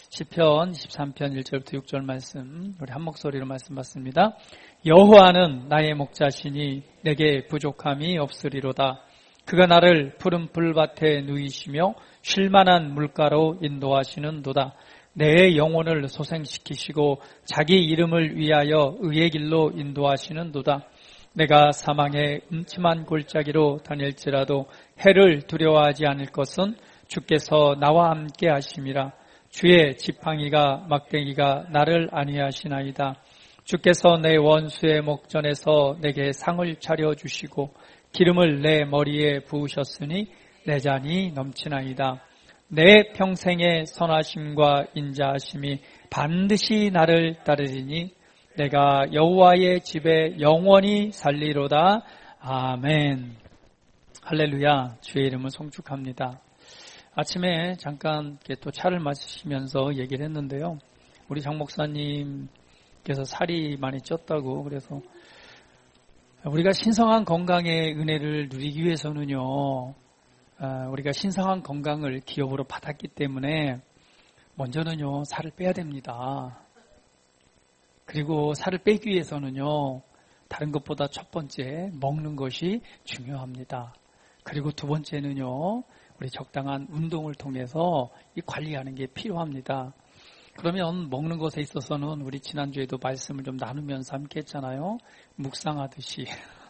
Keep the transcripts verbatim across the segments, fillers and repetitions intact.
시편 이십삼 편 일 절부터 육 절 말씀 우리 한 목소리로 말씀 받습니다. 여호와는 나의 목자시니 내게 부족함이 없으리로다. 그가 나를 푸른 풀밭에 누이시며 쉴만한 물가로 인도하시는도다. 내 영혼을 소생시키시고 자기 이름을 위하여 의의 길로 인도하시는도다. 내가 사망의 음침한 골짜기로 다닐지라도 해를 두려워하지 않을 것은 주께서 나와 함께 하심이라. 주의 지팡이가 막대기가 나를 안위하시나이다. 주께서 내 원수의 목전에서 내게 상을 차려주시고 기름을 내 머리에 부으셨으니 내 잔이 넘치나이다. 내 평생의 선하심과 인자하심이 반드시 나를 따르리니 내가 여호와의 집에 영원히 살리로다. 아멘. 할렐루야. 주의 이름을 송축합니다. 아침에 잠깐 또 차를 마시면서 얘기를 했는데요. 우리 장 목사님께서 살이 많이 쪘다고 그래서 우리가 신성한 건강의 은혜를 누리기 위해서는요. 우리가 신성한 건강을 기업으로 받았기 때문에 먼저는요. 살을 빼야 됩니다. 그리고 살을 빼기 위해서는요. 다른 것보다 첫 번째 먹는 것이 중요합니다. 그리고 두 번째는요. 우리 적당한 운동을 통해서 이 관리하는 게 필요합니다. 그러면 먹는 것에 있어서는 우리 지난주에도 말씀을 좀 나누면서 함께 했잖아요. 묵상하듯이.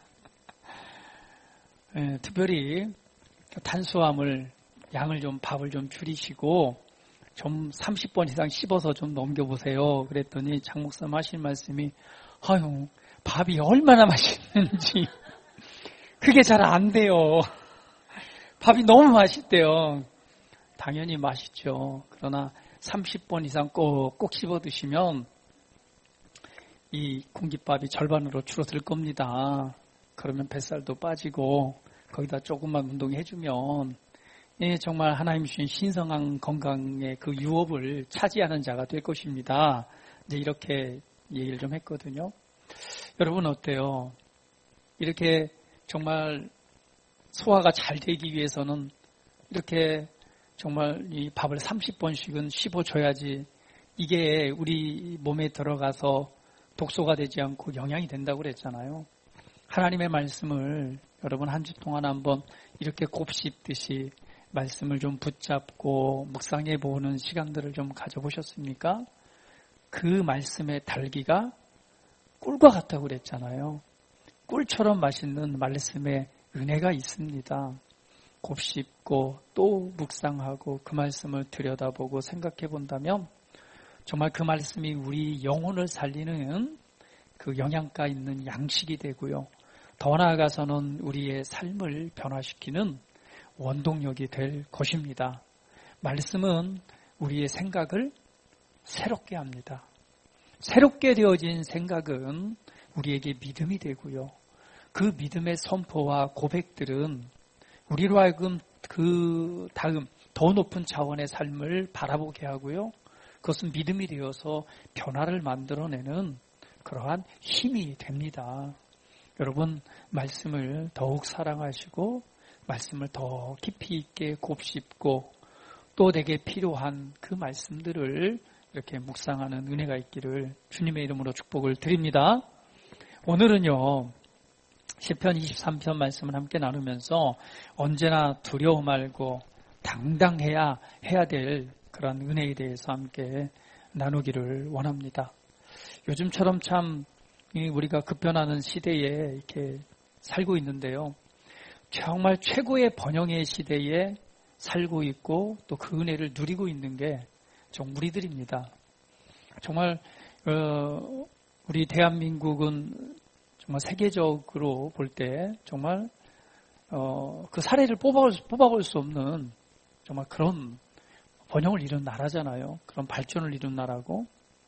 네, 특별히 탄수화물, 양을 좀 밥을 좀 줄이시고 좀 삼십 번 이상 씹어서 좀 넘겨보세요. 그랬더니 장 목사님 하신 말씀이 아유 밥이 얼마나 맛있는지 그게 잘 안 돼요. 밥이 너무 맛있대요. 당연히 맛있죠. 그러나 삼십 번 이상 꼭, 꼭 씹어 드시면 이 공깃밥이 절반으로 줄어들 겁니다. 그러면 뱃살도 빠지고 거기다 조금만 운동해주면 예, 정말 하나님 주신 신성한 건강의 그 유업을 차지하는 자가 될 것입니다. 이제 이렇게 얘기를 좀 했거든요. 여러분 어때요? 이렇게 정말 소화가 잘 되기 위해서는 이렇게 정말 이 밥을 삼십 번씩은 씹어줘야지 이게 우리 몸에 들어가서 독소가 되지 않고 영양이 된다고 그랬잖아요. 하나님의 말씀을 여러분 한 주 동안 한번 이렇게 곱씹듯이 말씀을 좀 붙잡고 묵상해 보는 시간들을 좀 가져보셨습니까? 그 말씀의 달기가 꿀과 같다고 그랬잖아요. 꿀처럼 맛있는 말씀의 은혜가 있습니다. 곱씹고 또 묵상하고 그 말씀을 들여다보고 생각해 본다면 정말 그 말씀이 우리 영혼을 살리는 그 영양가 있는 양식이 되고요. 더 나아가서는 우리의 삶을 변화시키는 원동력이 될 것입니다. 말씀은 우리의 생각을 새롭게 합니다. 새롭게 되어진 생각은 우리에게 믿음이 되고요. 그 믿음의 선포와 고백들은 우리로 하여금 그 다음 더 높은 차원의 삶을 바라보게 하고요. 그것은 믿음이 되어서 변화를 만들어내는 그러한 힘이 됩니다. 여러분 말씀을 더욱 사랑하시고 말씀을 더 깊이 있게 곱씹고 또 내게 필요한 그 말씀들을 이렇게 묵상하는 은혜가 있기를 주님의 이름으로 축복을 드립니다. 오늘은요. 시편 이십삼 편 말씀을 함께 나누면서 언제나 두려워 말고 당당해야 해야 될 그런 은혜에 대해서 함께 나누기를 원합니다. 요즘처럼 참 우리가 급변하는 시대에 이렇게 살고 있는데요. 정말 최고의 번영의 시대에 살고 있고 또 그 은혜를 누리고 있는 게 좀 우리들입니다. 정말 어, 우리 대한민국은 정말 세계적으로 볼 때 정말 어, 그 사례를 뽑아, 뽑아볼 수 없는 정말 그런 번영을 이룬 나라잖아요. 그런 발전을 이룬 나라고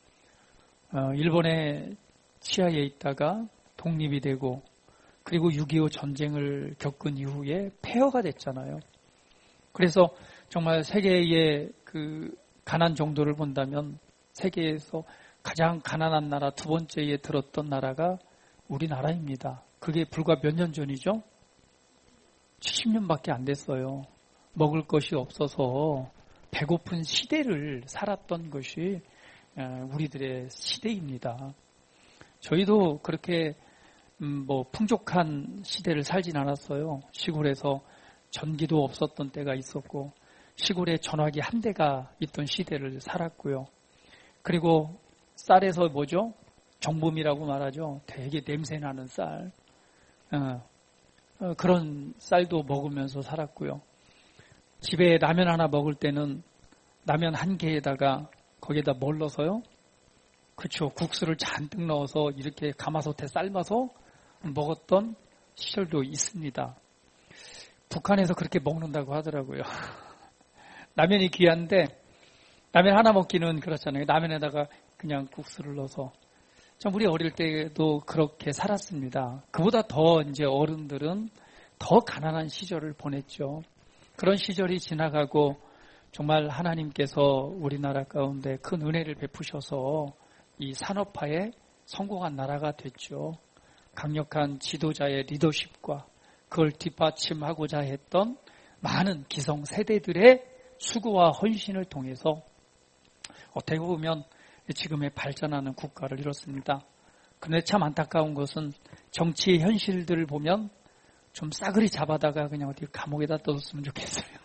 어, 일본의 치하에 있다가 독립이 되고 그리고 육이오 전쟁을 겪은 이후에 폐허가 됐잖아요. 그래서 정말 세계의 그 가난 정도를 본다면 세계에서 가장 가난한 나라 두 번째에 들었던 나라가 우리나라입니다. 그게 불과 몇 년 전이죠? 칠십 년밖에 안 됐어요. 먹을 것이 없어서 배고픈 시대를 살았던 것이 우리들의 시대입니다. 저희도 그렇게 뭐 풍족한 시대를 살진 않았어요. 시골에서 전기도 없었던 때가 있었고 시골에 전화기 한 대가 있던 시대를 살았고요. 그리고 쌀에서 뭐죠? 정범이라고 말하죠. 되게 냄새나는 쌀. 어, 어, 그런 쌀도 먹으면서 살았고요. 집에 라면 하나 먹을 때는 라면 한 개에다가 거기에다 뭘 넣어서요? 그렇죠. 국수를 잔뜩 넣어서 이렇게 가마솥에 삶아서 먹었던 시절도 있습니다. 북한에서 그렇게 먹는다고 하더라고요. 라면이 귀한데 라면 하나 먹기는 그렇잖아요. 라면에다가 그냥 국수를 넣어서. 참 우리 어릴 때도 그렇게 살았습니다. 그보다 더 이제 어른들은 더 가난한 시절을 보냈죠. 그런 시절이 지나가고 정말 하나님께서 우리나라 가운데 큰 은혜를 베푸셔서 이 산업화에 성공한 나라가 됐죠. 강력한 지도자의 리더십과 그걸 뒷받침하고자 했던 많은 기성 세대들의 수고와 헌신을 통해서 어떻게 보면 지금의 발전하는 국가를 이뤘습니다. 그런데 참 안타까운 것은 정치의 현실들을 보면 좀 싸그리 잡아다가 그냥 어디 감옥에다 떠뒀으면 좋겠어요.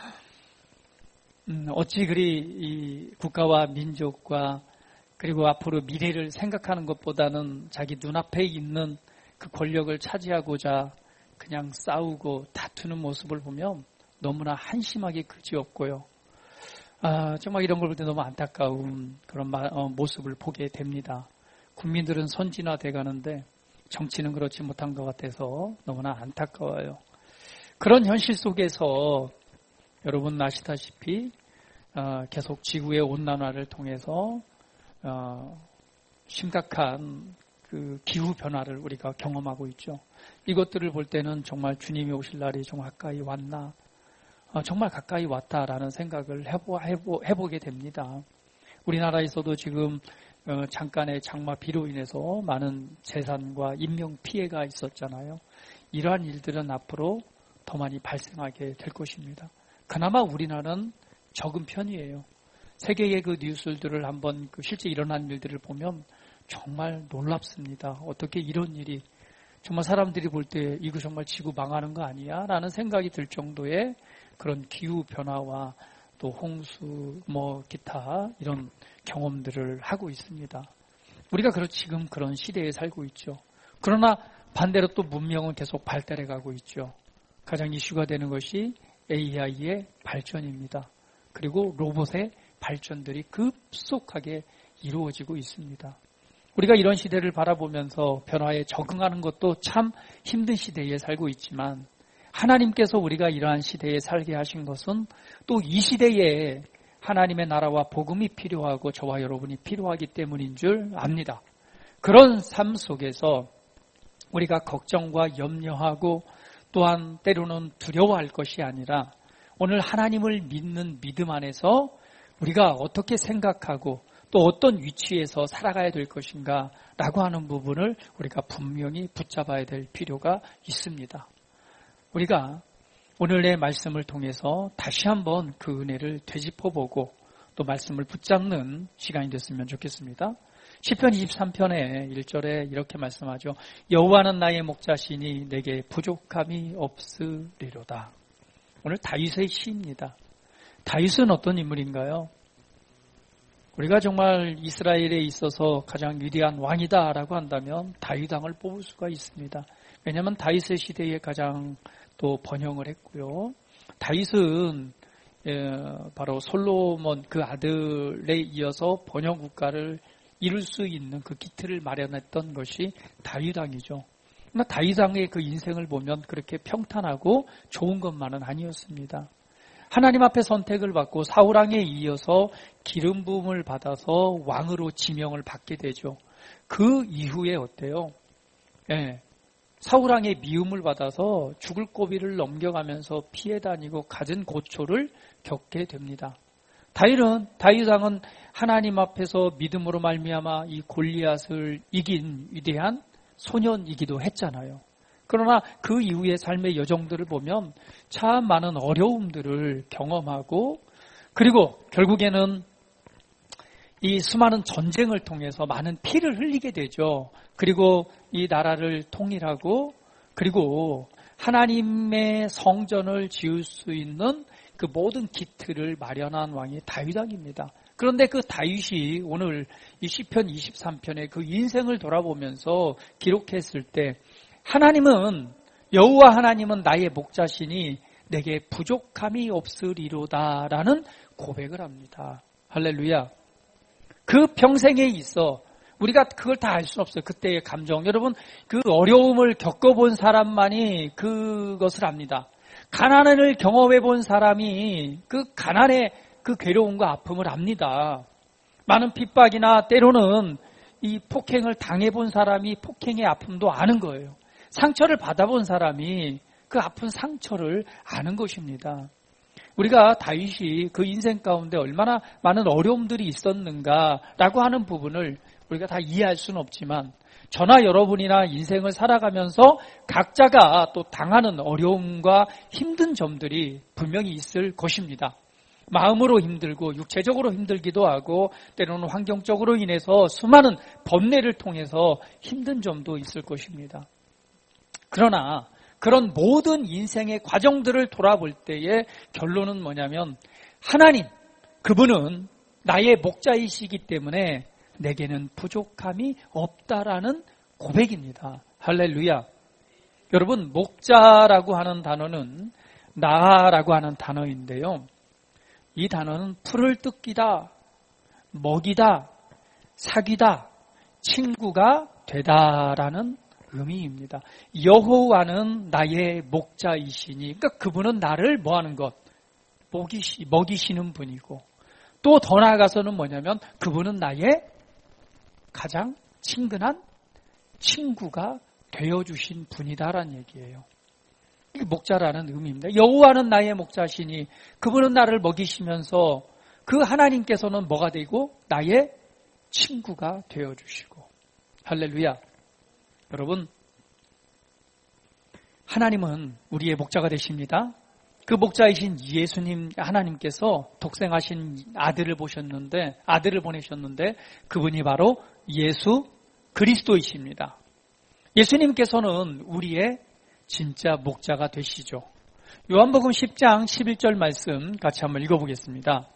음, 어찌 그리 이 국가와 민족과 그리고 앞으로 미래를 생각하는 것보다는 자기 눈앞에 있는 그 권력을 차지하고자 그냥 싸우고 다투는 모습을 보면 너무나 한심하게 그지없고요. 아, 정말 이런 걸 볼 때 너무 안타까운 그런 마, 어, 모습을 보게 됩니다. 국민들은 선진화돼 가는데 정치는 그렇지 못한 것 같아서 너무나 안타까워요. 그런 현실 속에서 여러분 아시다시피 어, 계속 지구의 온난화를 통해서 어, 심각한 그 기후 변화를 우리가 경험하고 있죠. 이것들을 볼 때는 정말 주님이 오실 날이 좀 가까이 왔나, 어, 정말 가까이 왔다라는 생각을 해보, 해보, 해보게 됩니다. 우리나라에서도 지금 어, 잠깐의 장마 비로 인해서 많은 재산과 인명 피해가 있었잖아요. 이러한 일들은 앞으로 더 많이 발생하게 될 것입니다. 그나마 우리나라는 적은 편이에요. 세계의 그 뉴스들을 한번 그 실제 일어난 일들을 보면 정말 놀랍습니다. 어떻게 이런 일이 정말 사람들이 볼 때 이거 정말 지구 망하는 거 아니야? 라는 생각이 들 정도의 그런 기후 변화와 또 홍수, 뭐 기타 이런 경험들을 하고 있습니다. 우리가 그렇 지금 그런 시대에 살고 있죠. 그러나 반대로 또 문명은 계속 발달해 가고 있죠. 가장 이슈가 되는 것이 에이아이의 발전입니다. 그리고 로봇의 발전들이 급속하게 이루어지고 있습니다. 우리가 이런 시대를 바라보면서 변화에 적응하는 것도 참 힘든 시대에 살고 있지만 하나님께서 우리가 이러한 시대에 살게 하신 것은 또 이 시대에 하나님의 나라와 복음이 필요하고 저와 여러분이 필요하기 때문인 줄 압니다. 그런 삶 속에서 우리가 걱정과 염려하고 또한 때로는 두려워할 것이 아니라 오늘 하나님을 믿는 믿음 안에서 우리가 어떻게 생각하고 또 어떤 위치에서 살아가야 될 것인가 라고 하는 부분을 우리가 분명히 붙잡아야 될 필요가 있습니다. 우리가 오늘의 말씀을 통해서 다시 한번 그 은혜를 되짚어보고 또 말씀을 붙잡는 시간이 됐으면 좋겠습니다. 시편 이십삼 편의 일 절에 이렇게 말씀하죠. 여호와는 나의 목자시니 내게 부족함이 없으리로다. 오늘 다윗의 시입니다. 다윗은 어떤 인물인가요? 우리가 정말 이스라엘에 있어서 가장 위대한 왕이다라고 한다면 다윗 왕을 뽑을 수가 있습니다. 왜냐하면 다윗의 시대에 가장 또 번영을 했고요. 다윗은 바로 솔로몬 그 아들에 이어서 번영 국가를 이룰 수 있는 그 기틀을 마련했던 것이 다윗 왕이죠. 그러나 다윗 왕의 그 인생을 보면 그렇게 평탄하고 좋은 것만은 아니었습니다. 하나님 앞에 선택을 받고 사울 왕에 이어서 기름 부음을 받아서 왕으로 지명을 받게 되죠. 그 이후에 어때요? 예, 사울 왕의 미움을 받아서 죽을 고비를 넘겨가면서 피해 다니고 갖은 고초를 겪게 됩니다. 다윗은 다윗 왕은 하나님 앞에서 믿음으로 말미암아 이 골리앗을 이긴 위대한 소년이기도 했잖아요. 그러나 그 이후의 삶의 여정들을 보면 참 많은 어려움들을 경험하고 그리고 결국에는 이 수많은 전쟁을 통해서 많은 피를 흘리게 되죠. 그리고 이 나라를 통일하고 그리고 하나님의 성전을 지을 수 있는 그 모든 기틀을 마련한 왕이 다윗 왕입니다. 그런데 그 다윗이 오늘 이 시편 이십삼 편의 그 인생을 돌아보면서 기록했을 때 하나님은 여호와 하나님은 나의 목자시니 내게 부족함이 없으리로다라는 고백을 합니다. 할렐루야. 그 평생에 있어 우리가 그걸 다 알 수는 없어요. 그때의 감정. 여러분 그 어려움을 겪어본 사람만이 그것을 압니다. 가난을 경험해 본 사람이 그 가난의 그 괴로움과 아픔을 압니다. 많은 핍박이나 때로는 이 폭행을 당해본 사람이 폭행의 아픔도 아는 거예요. 상처를 받아본 사람이 그 아픈 상처를 아는 것입니다. 우리가 다윗이 그 인생 가운데 얼마나 많은 어려움들이 있었는가라고 하는 부분을 우리가 다 이해할 수는 없지만 저나 여러분이나 인생을 살아가면서 각자가 또 당하는 어려움과 힘든 점들이 분명히 있을 것입니다. 마음으로 힘들고 육체적으로 힘들기도 하고 때로는 환경적으로 인해서 수많은 번뇌를 통해서 힘든 점도 있을 것입니다. 그러나 그런 모든 인생의 과정들을 돌아볼 때의 결론은 뭐냐면 하나님, 그분은 나의 목자이시기 때문에 내게는 부족함이 없다라는 고백입니다. 할렐루야. 여러분, 목자라고 하는 단어는 나라고 하는 단어인데요. 이 단어는 풀을 뜯기다, 먹이다, 사귀다, 친구가 되다라는 의미입니다. 여호와는 나의 목자이시니, 그러니까 그분은 나를 뭐하는 것? 먹이시, 먹이시는 분이고, 또 더 나아가서는 뭐냐면 그분은 나의 가장 친근한 친구가 되어주신 분이다라는 얘기예요. 이게 목자라는 의미입니다. 여호와는 나의 목자시니 그분은 나를 먹이시면서 그 하나님께서는 뭐가 되고 나의 친구가 되어주시고. 할렐루야. 여러분, 하나님은 우리의 목자가 되십니다. 그 목자이신 예수님 하나님께서 독생하신 아들을 보셨는데 아들을 보내셨는데 그분이 바로 예수 그리스도이십니다. 예수님께서는 우리의 진짜 목자가 되시죠. 요한복음 십 장 십일 절 말씀 같이 한번 읽어보겠습니다.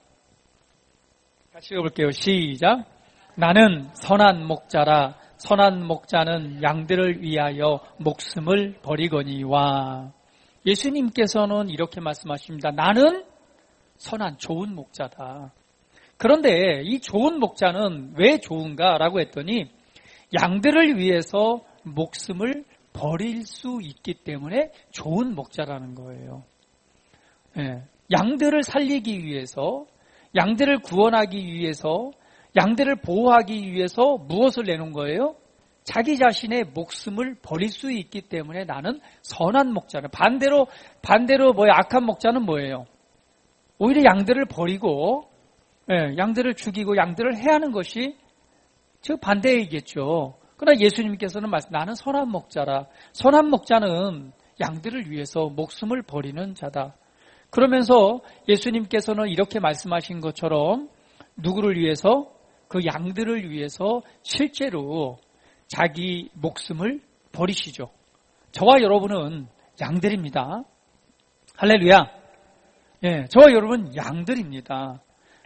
같이 읽어볼게요. 시작. 나는 선한 목자라. 선한 목자는 양들을 위하여 목숨을 버리거니와. 예수님께서는 이렇게 말씀하십니다. 나는 선한 좋은 목자다. 그런데 이 좋은 목자는 왜 좋은가라고 했더니 양들을 위해서 목숨을 버릴 수 있기 때문에 좋은 목자라는 거예요. 예, 양들을 살리기 위해서, 양들을 구원하기 위해서, 양들을 보호하기 위해서 무엇을 내놓은 거예요? 자기 자신의 목숨을 버릴 수 있기 때문에 나는 선한 목자는. 반대로 반대로 뭐야? 악한 목자는 뭐예요? 오히려 양들을 버리고, 예, 양들을 죽이고 양들을 해하는 것이 즉 반대이겠죠. 그러나 예수님께서는 말씀, 나는 선한 목자라. 선한 목자는 양들을 위해서 목숨을 버리는 자다. 그러면서 예수님께서는 이렇게 말씀하신 것처럼 누구를 위해서? 그 양들을 위해서 실제로 자기 목숨을 버리시죠. 저와 여러분은 양들입니다. 할렐루야. 예, 저와 여러분은 양들입니다.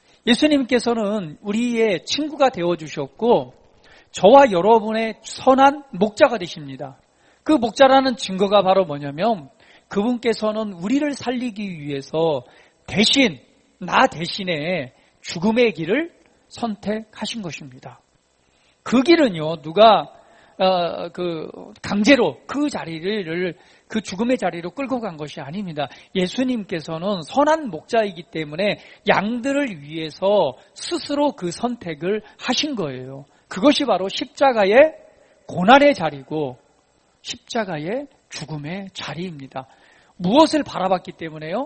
예수님께서는 우리의 친구가 되어주셨고 저와 여러분의 선한 목자가 되십니다. 그 목자라는 증거가 바로 뭐냐면 그분께서는 우리를 살리기 위해서 대신, 나 대신에 죽음의 길을 선택하신 것입니다. 그 길은요, 누가 어, 그 강제로 그 자리를 그 죽음의 자리로 끌고 간 것이 아닙니다. 예수님께서는 선한 목자이기 때문에 양들을 위해서 스스로 그 선택을 하신 거예요. 그것이 바로 십자가의 고난의 자리고 십자가의 죽음의 자리입니다. 무엇을 바라봤기 때문에요?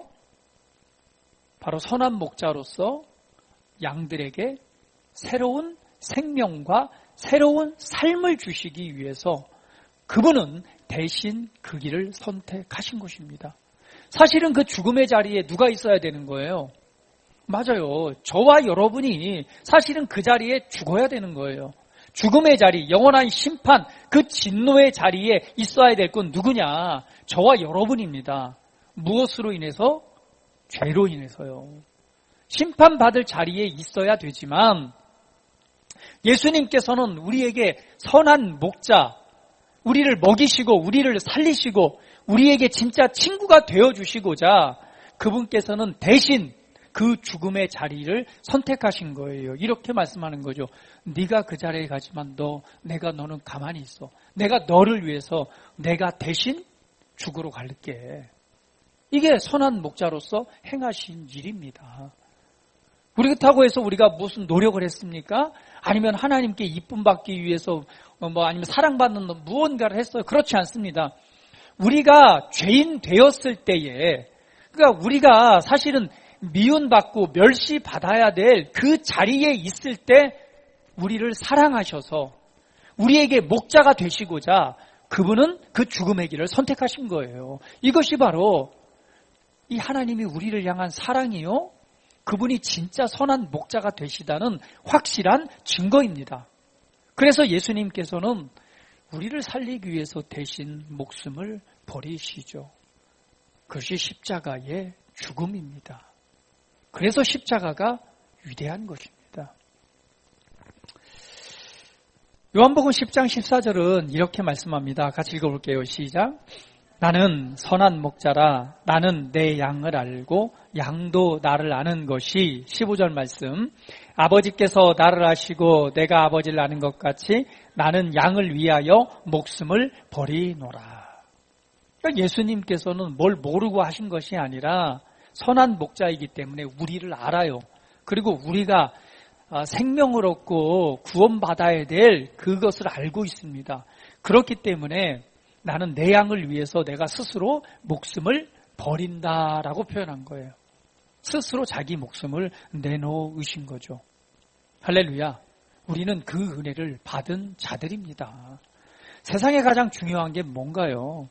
바로 선한 목자로서 양들에게 새로운 생명과 새로운 삶을 주시기 위해서 그분은 대신 그 길을 선택하신 것입니다. 사실은 그 죽음의 자리에 누가 있어야 되는 거예요? 맞아요. 저와 여러분이 사실은 그 자리에 죽어야 되는 거예요. 죽음의 자리, 영원한 심판, 그 진노의 자리에 있어야 될 건 누구냐? 저와 여러분입니다. 무엇으로 인해서? 죄로 인해서요. 심판받을 자리에 있어야 되지만 예수님께서는 우리에게 선한 목자, 우리를 먹이시고 우리를 살리시고 우리에게 진짜 친구가 되어주시고자 그분께서는 대신 그 죽음의 자리를 선택하신 거예요. 이렇게 말씀하는 거죠. 네가 그 자리에 가지만 너, 내가 너는 가만히 있어. 내가 너를 위해서 내가 대신 죽으러 갈게. 이게 선한 목자로서 행하신 일입니다. 그렇다고 해서 우리가 무슨 노력을 했습니까? 아니면 하나님께 이쁨 받기 위해서 뭐 아니면 사랑받는 무언가를 했어요? 그렇지 않습니다. 우리가 죄인 되었을 때에, 그러니까 우리가 사실은 미움받고 멸시받아야 될 그 자리에 있을 때 우리를 사랑하셔서 우리에게 목자가 되시고자 그분은 그 죽음의 길을 선택하신 거예요. 이것이 바로 이 하나님이 우리를 향한 사랑이요, 그분이 진짜 선한 목자가 되시다는 확실한 증거입니다. 그래서 예수님께서는 우리를 살리기 위해서 대신 목숨을 버리시죠. 그것이 십자가의 죽음입니다. 그래서 십자가가 위대한 것입니다. 요한복음 십 장 십사 절은 이렇게 말씀합니다. 같이 읽어볼게요. 시작. 나는 선한 목자라. 나는 내 양을 알고 양도 나를 아는 것이. 십오 절 말씀. 아버지께서 나를 아시고 내가 아버지를 아는 것 같이 나는 양을 위하여 목숨을 버리노라. 그러니까 예수님께서는 뭘 모르고 하신 것이 아니라 선한 목자이기 때문에 우리를 알아요. 그리고 우리가 생명을 얻고 구원받아야 될 그것을 알고 있습니다. 그렇기 때문에 나는 내 양을 위해서 내가 스스로 목숨을 버린다라고 표현한 거예요. 스스로 자기 목숨을 내놓으신 거죠. 할렐루야. 우리는 그 은혜를 받은 자들입니다. 세상에 가장 중요한 게 뭔가요?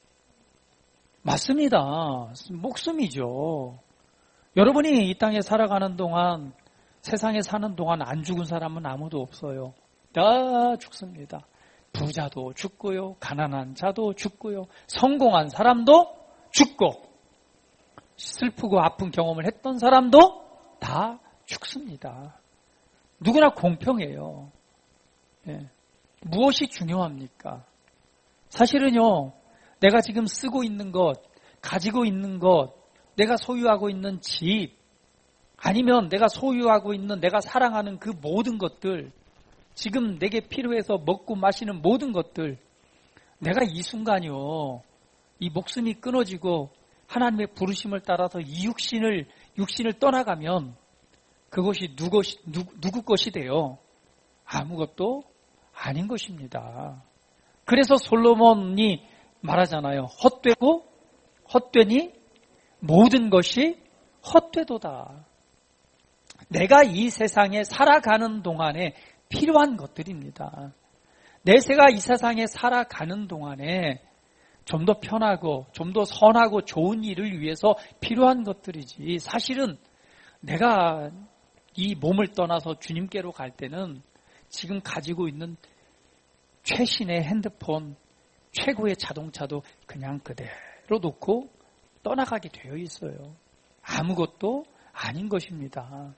맞습니다. 목숨이죠. 여러분이 이 땅에 살아가는 동안, 세상에 사는 동안 안 죽은 사람은 아무도 없어요. 다 죽습니다. 부자도 죽고요, 가난한 자도 죽고요, 성공한 사람도 죽고, 슬프고 아픈 경험을 했던 사람도 다 죽습니다. 누구나 공평해요. 예. 무엇이 중요합니까? 사실은요, 내가 지금 쓰고 있는 것, 가지고 있는 것, 내가 소유하고 있는 집, 아니면 내가 소유하고 있는 내가 사랑하는 그 모든 것들, 지금 내게 필요해서 먹고 마시는 모든 것들, 내가 이 순간이요, 이 목숨이 끊어지고 하나님의 부르심을 따라서 이 육신을, 육신을 떠나가면 그것이 누구, 누구, 누구 것이 돼요? 아무것도 아닌 것입니다. 그래서 솔로몬이 말하잖아요. 헛되고 헛되니 모든 것이 헛되도다. 내가 이 세상에 살아가는 동안에 필요한 것들입니다. 내가 이 세상에 살아가는 동안에 좀 더 편하고 좀 더 선하고 좋은 일을 위해서 필요한 것들이지, 사실은 내가 이 몸을 떠나서 주님께로 갈 때는 지금 가지고 있는 최신의 핸드폰, 최고의 자동차도 그냥 그대로 놓고 떠나가게 되어 있어요. 아무것도 아닌 것입니다.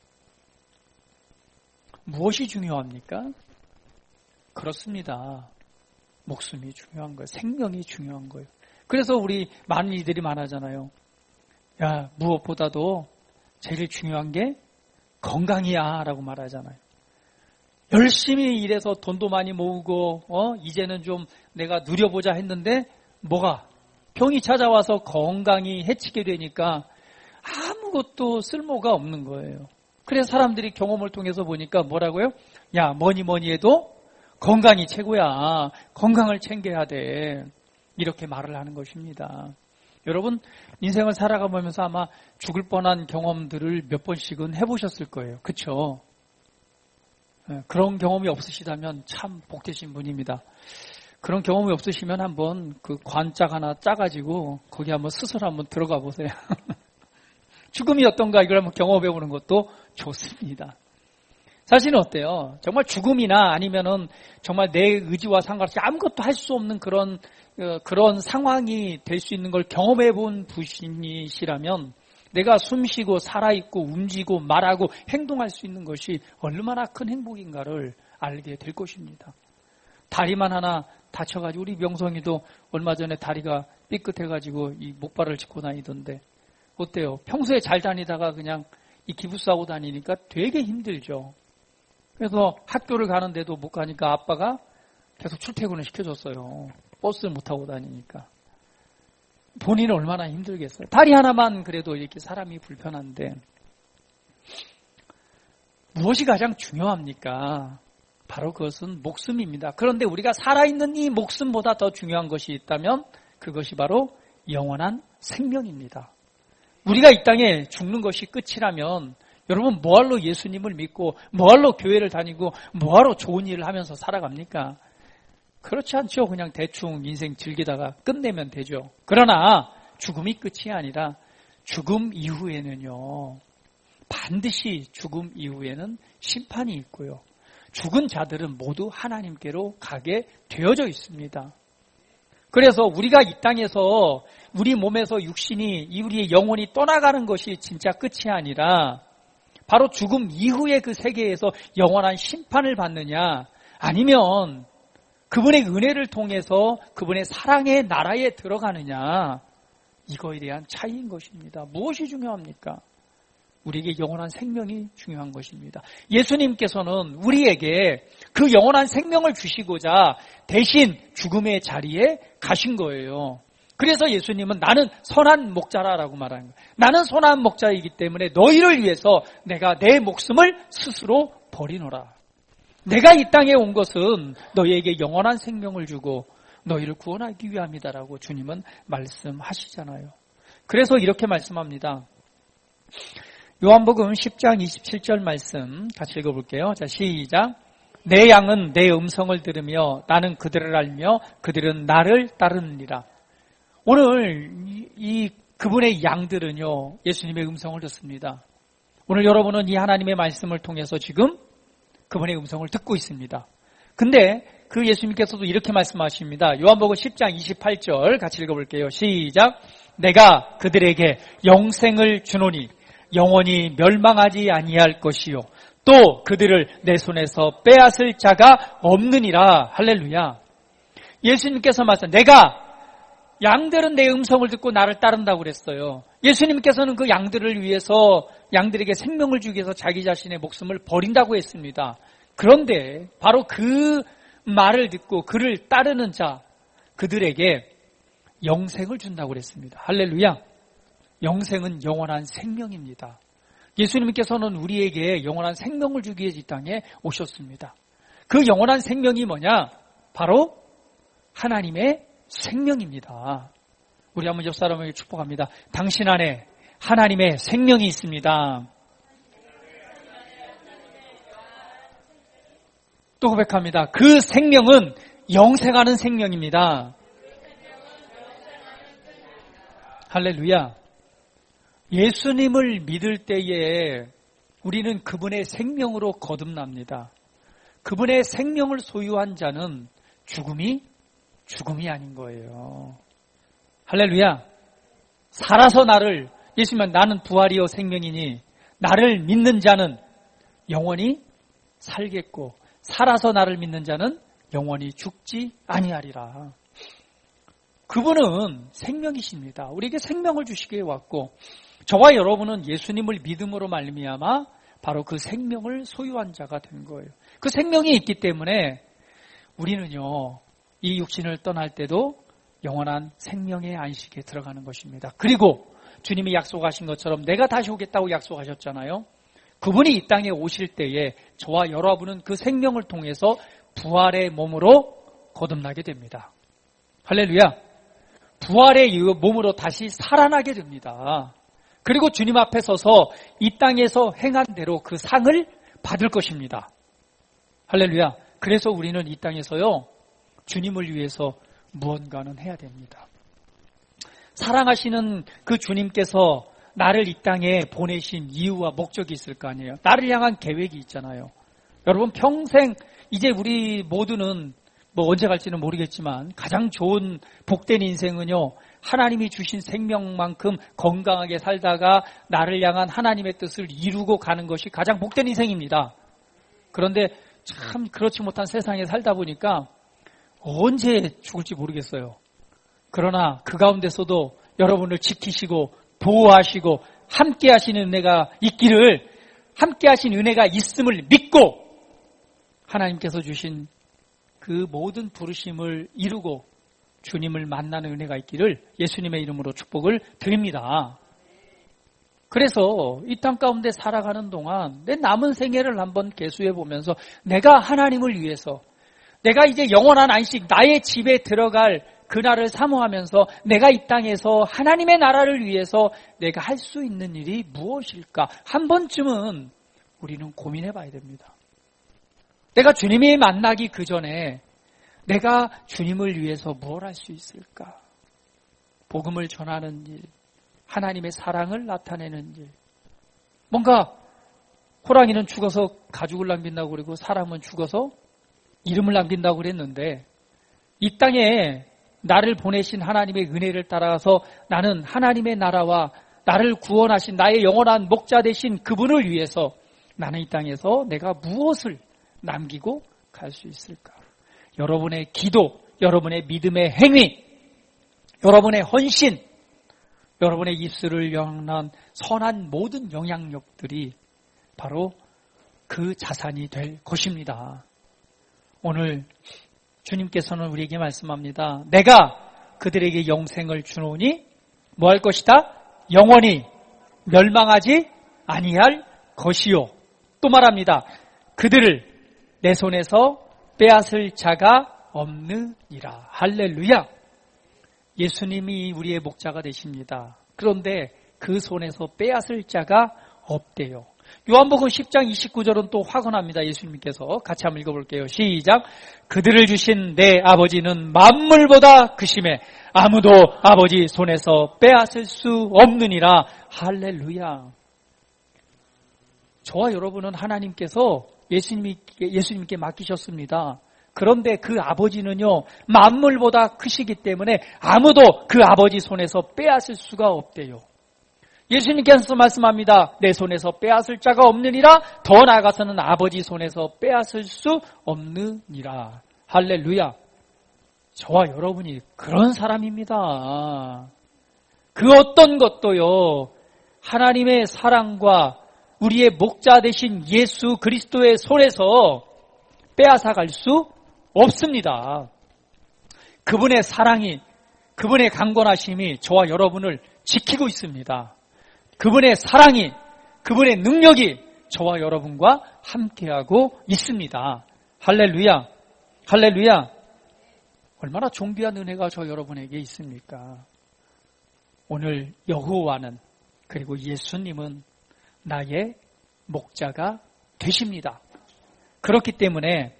무엇이 중요합니까? 그렇습니다. 목숨이 중요한 거예요. 생명이 중요한 거예요. 그래서 우리 많은 이들이 말하잖아요. 야, 무엇보다도 제일 중요한 게 건강이야 라고 말하잖아요. 열심히 일해서 돈도 많이 모으고 어 이제는 좀 내가 누려보자 했는데 뭐가? 병이 찾아와서 건강이 해치게 되니까 아무것도 쓸모가 없는 거예요. 그래서 사람들이 경험을 통해서 보니까 뭐라고요? 야, 뭐니 뭐니 해도 건강이 최고야. 건강을 챙겨야 돼. 이렇게 말을 하는 것입니다. 여러분, 인생을 살아가면서 아마 죽을 뻔한 경험들을 몇 번씩은 해보셨을 거예요. 그렇죠? 그런 경험이 없으시다면 참 복되신 분입니다. 그런 경험이 없으시면 한번 그 관짝 하나 짜가지고 거기 한번 스스로 한번 들어가 보세요. 죽음이 어떤가 이걸 한번 경험해 보는 것도 좋습니다. 사실은 어때요? 정말 죽음이나 아니면은 정말 내 의지와 상관없이 아무것도 할 수 없는 그런 그런 상황이 될 수 있는 걸 경험해 본 분이시라면 내가 숨쉬고 살아있고 움직이고 말하고 행동할 수 있는 것이 얼마나 큰 행복인가를 알게 될 것입니다. 다리만 하나 다쳐가지고 우리 명성이도 얼마 전에 다리가 삐끗해가지고 이 목발을 짚고 다니던데 어때요? 평소에 잘 다니다가 그냥 이 기부싸고 다니니까 되게 힘들죠. 그래서 학교를 가는데도 못 가니까 아빠가 계속 출퇴근을 시켜줬어요. 버스를 못 타고 다니니까. 본인은 얼마나 힘들겠어요. 다리 하나만 그래도 이렇게 사람이 불편한데 무엇이 가장 중요합니까? 바로 그것은 목숨입니다. 그런데 우리가 살아있는 이 목숨보다 더 중요한 것이 있다면 그것이 바로 영원한 생명입니다. 우리가 이 땅에 죽는 것이 끝이라면 여러분 뭐하러 예수님을 믿고 뭐하러 교회를 다니고 뭐하러 좋은 일을 하면서 살아갑니까? 그렇지 않죠. 그냥 대충 인생 즐기다가 끝내면 되죠. 그러나 죽음이 끝이 아니라 죽음 이후에는요. 반드시 죽음 이후에는 심판이 있고요. 죽은 자들은 모두 하나님께로 가게 되어져 있습니다. 그래서 우리가 이 땅에서 우리 몸에서 육신이 우리의 영혼이 떠나가는 것이 진짜 끝이 아니라 바로 죽음 이후의 그 세계에서 영원한 심판을 받느냐 아니면 그분의 은혜를 통해서 그분의 사랑의 나라에 들어가느냐 이거에 대한 차이인 것입니다. 무엇이 중요합니까? 우리에게 영원한 생명이 중요한 것입니다. 예수님께서는 우리에게 그 영원한 생명을 주시고자 대신 죽음의 자리에 가신 거예요. 그래서 예수님은 나는 선한 목자라라고 말하는 거예요. 나는 선한 목자이기 때문에 너희를 위해서 내가 내 목숨을 스스로 버리노라. 내가 이 땅에 온 것은 너희에게 영원한 생명을 주고 너희를 구원하기 위함이다라고 주님은 말씀하시잖아요. 그래서 이렇게 말씀합니다. 요한복음 십 장 이십칠 절 말씀 같이 읽어볼게요. 자, 시작. 내 양은 내 음성을 들으며 나는 그들을 알며 그들은 나를 따르느니라. 오늘 이, 이 그분의 양들은요 예수님의 음성을 듣습니다. 오늘 여러분은 이 하나님의 말씀을 통해서 지금 그분의 음성을 듣고 있습니다. 근데 그 예수님께서도 이렇게 말씀하십니다. 요한복음 십 장 이십팔 절 같이 읽어볼게요. 시작. 내가 그들에게 영생을 주노니 영원히 멸망하지 아니할 것이요 또 그들을 내 손에서 빼앗을 자가 없느니라. 할렐루야. 예수님께서 말씀 내가 양들은 내 음성을 듣고 나를 따른다고 그랬어요. 예수님께서는 그 양들을 위해서 양들에게 생명을 주기 위해서 자기 자신의 목숨을 버린다고 했습니다. 그런데 바로 그 말을 듣고 그를 따르는 자 그들에게 영생을 준다고 그랬습니다. 할렐루야. 영생은 영원한 생명입니다. 예수님께서는 우리에게 영원한 생명을 주기 위해 이 땅에 오셨습니다. 그 영원한 생명이 뭐냐? 바로 하나님의 생명입니다. 우리 한번 옆 사람에게 축복합니다. 당신 안에 하나님의 생명이 있습니다. 또 고백합니다. 그 생명은 영생하는 생명입니다. 할렐루야. 예수님을 믿을 때에 우리는 그분의 생명으로 거듭납니다. 그분의 생명을 소유한 자는 죽음이 죽음이 아닌 거예요. 할렐루야. 살아서 나를 예수님은 나는 부활이요 생명이니 나를 믿는 자는 영원히 살겠고 살아서 나를 믿는 자는 영원히 죽지 아니하리라. 그분은 생명이십니다. 우리에게 생명을 주시기에 왔고 저와 여러분은 예수님을 믿음으로 말미암아 바로 그 생명을 소유한 자가 된 거예요. 그 생명이 있기 때문에 우리는요 이 육신을 떠날 때도 영원한 생명의 안식에 들어가는 것입니다. 그리고 주님이 약속하신 것처럼 내가 다시 오겠다고 약속하셨잖아요. 그분이 이 땅에 오실 때에 저와 여러분은 그 생명을 통해서 부활의 몸으로 거듭나게 됩니다. 할렐루야. 부활의 몸으로 다시 살아나게 됩니다. 그리고 주님 앞에 서서 이 땅에서 행한 대로 그 상을 받을 것입니다. 할렐루야. 그래서 우리는 이 땅에서요 주님을 위해서 무언가는 해야 됩니다. 사랑하시는 그 주님께서 나를 이 땅에 보내신 이유와 목적이 있을 거 아니에요. 나를 향한 계획이 있잖아요. 여러분 평생 이제 우리 모두는 뭐 언제 갈지는 모르겠지만 가장 좋은 복된 인생은요. 하나님이 주신 생명만큼 건강하게 살다가 나를 향한 하나님의 뜻을 이루고 가는 것이 가장 복된 인생입니다. 그런데 참 그렇지 못한 세상에 살다 보니까 언제 죽을지 모르겠어요. 그러나 그 가운데서도 여러분을 지키시고 보호하시고 함께 하시는 은혜가 있기를, 함께 하신 은혜가 있음을 믿고 하나님께서 주신 그 모든 부르심을 이루고 주님을 만나는 은혜가 있기를 예수님의 이름으로 축복을 드립니다. 그래서 이 땅 가운데 살아가는 동안 내 남은 생애를 한번 계수해 보면서 내가 하나님을 위해서, 내가 이제 영원한 안식, 나의 집에 들어갈 그날을 사모하면서 내가 이 땅에서 하나님의 나라를 위해서 내가 할 수 있는 일이 무엇일까? 한 번쯤은 우리는 고민해 봐야 됩니다. 내가 주님이 만나기 그 전에 내가 주님을 위해서 무엇 할 수 있을까? 복음을 전하는 일, 하나님의 사랑을 나타내는 일. 뭔가 호랑이는 죽어서 가죽을 남긴다고 그러고 사람은 죽어서 이름을 남긴다고 그랬는데 이 땅에 나를 보내신 하나님의 은혜를 따라서 나는 하나님의 나라와 나를 구원하신 나의 영원한 목자 되신 그분을 위해서 나는 이 땅에서 내가 무엇을 남기고 갈 수 있을까? 여러분의 기도, 여러분의 믿음의 행위, 여러분의 헌신, 여러분의 입술을 영한 선한 모든 영향력들이 바로 그 자산이 될 것입니다. 오늘 주님께서는 우리에게 말씀합니다. 내가 그들에게 영생을 주노니 뭐 할 것이다? 영원히 멸망하지 아니할 것이요. 또 말합니다. 그들을 내 손에서 빼앗을 자가 없느니라. 할렐루야. 예수님이 우리의 목자가 되십니다. 그런데 그 손에서 빼앗을 자가 없대요. 요한복음 십 장 이십구 절은 또 확언합니다. 예수님께서 같이 한번 읽어볼게요. 시작. 그들을 주신 내 아버지는 만물보다 크심에 아무도 아버지 손에서 빼앗을 수 없느니라. 할렐루야. 저와 여러분은 하나님께서 예수님이, 예수님께 맡기셨습니다. 그런데 그 아버지는요, 만물보다 크시기 때문에 아무도 그 아버지 손에서 빼앗을 수가 없대요. 예수님께서 말씀합니다. 내 손에서 빼앗을 자가 없느니라. 더 나아가서는 아버지 손에서 빼앗을 수 없느니라. 할렐루야. 저와 여러분이 그런 사람입니다. 그 어떤 것도요, 하나님의 사랑과 우리의 목자 되신 예수 그리스도의 손에서 빼앗아갈 수 없습니다. 그분의 사랑이, 그분의 강권하심이 저와 여러분을 지키고 있습니다. 그분의 사랑이, 그분의 능력이 저와 여러분과 함께하고 있습니다. 할렐루야. 할렐루야. 얼마나 존귀한 은혜가 저 여러분에게 있습니까? 오늘 여호와는, 그리고 예수님은 나의 목자가 되십니다. 그렇기 때문에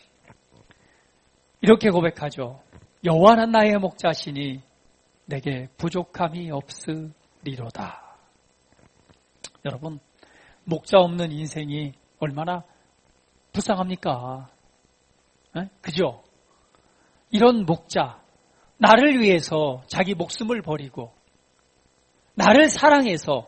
이렇게 고백하죠. 여호와는 나의 목자시니 내게 부족함이 없으리로다. 여러분, 목자 없는 인생이 얼마나 불쌍합니까? 에? 그죠? 이런 목자, 나를 위해서 자기 목숨을 버리고 나를 사랑해서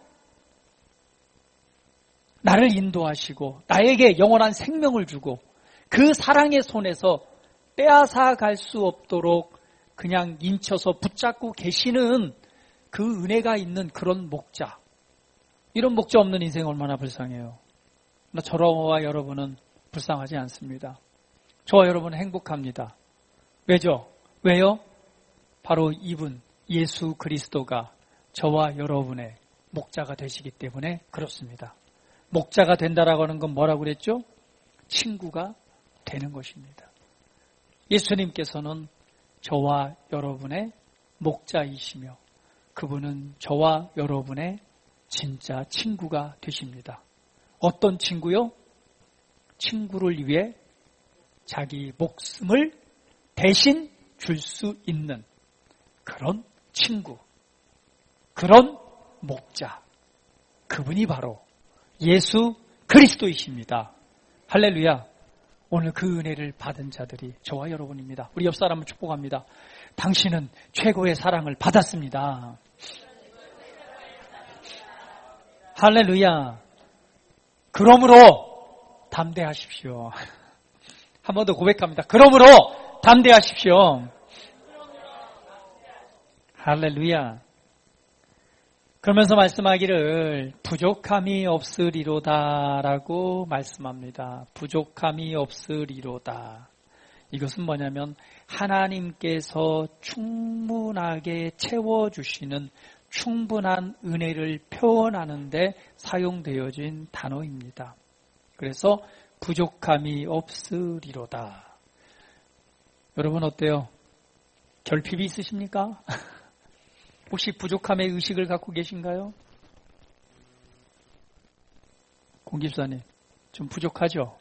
나를 인도하시고 나에게 영원한 생명을 주고 그 사랑의 손에서 빼앗아 갈 수 없도록 그냥 인쳐서 붙잡고 계시는 그 은혜가 있는 그런 목자. 이런 목자 없는 인생 얼마나 불쌍해요. 그러나 저와 여러분은 불쌍하지 않습니다. 저와 여러분은 행복합니다. 왜죠? 왜요? 바로 이분 예수 그리스도가 저와 여러분의 목자가 되시기 때문에 그렇습니다. 목자가 된다라고 하는 건 뭐라고 그랬죠? 친구가 되는 것입니다. 예수님께서는 저와 여러분의 목자이시며 그분은 저와 여러분의 진짜 친구가 되십니다. 어떤 친구요? 친구를 위해 자기 목숨을 대신 줄 수 있는 그런 친구, 그런 목자. 그분이 바로 예수 그리스도이십니다. 할렐루야. 오늘 그 은혜를 받은 자들이 저와 여러분입니다. 우리 옆 사람을 축복합니다. 당신은 최고의 사랑을 받았습니다. 할렐루야. 그러므로 담대하십시오. 한 번 더 고백합니다. 그러므로 담대하십시오. 할렐루야. 그러면서 말씀하기를 부족함이 없으리로다라고 말씀합니다. 부족함이 없으리로다. 이것은 뭐냐면 하나님께서 충분하게 채워주시는 충분한 은혜를 표현하는 데 사용되어진 단어입니다. 그래서 부족함이 없으리로다. 여러분 어때요? 결핍이 있으십니까? 혹시 부족함의 의식을 갖고 계신가요? 공집사님, 좀 부족하죠?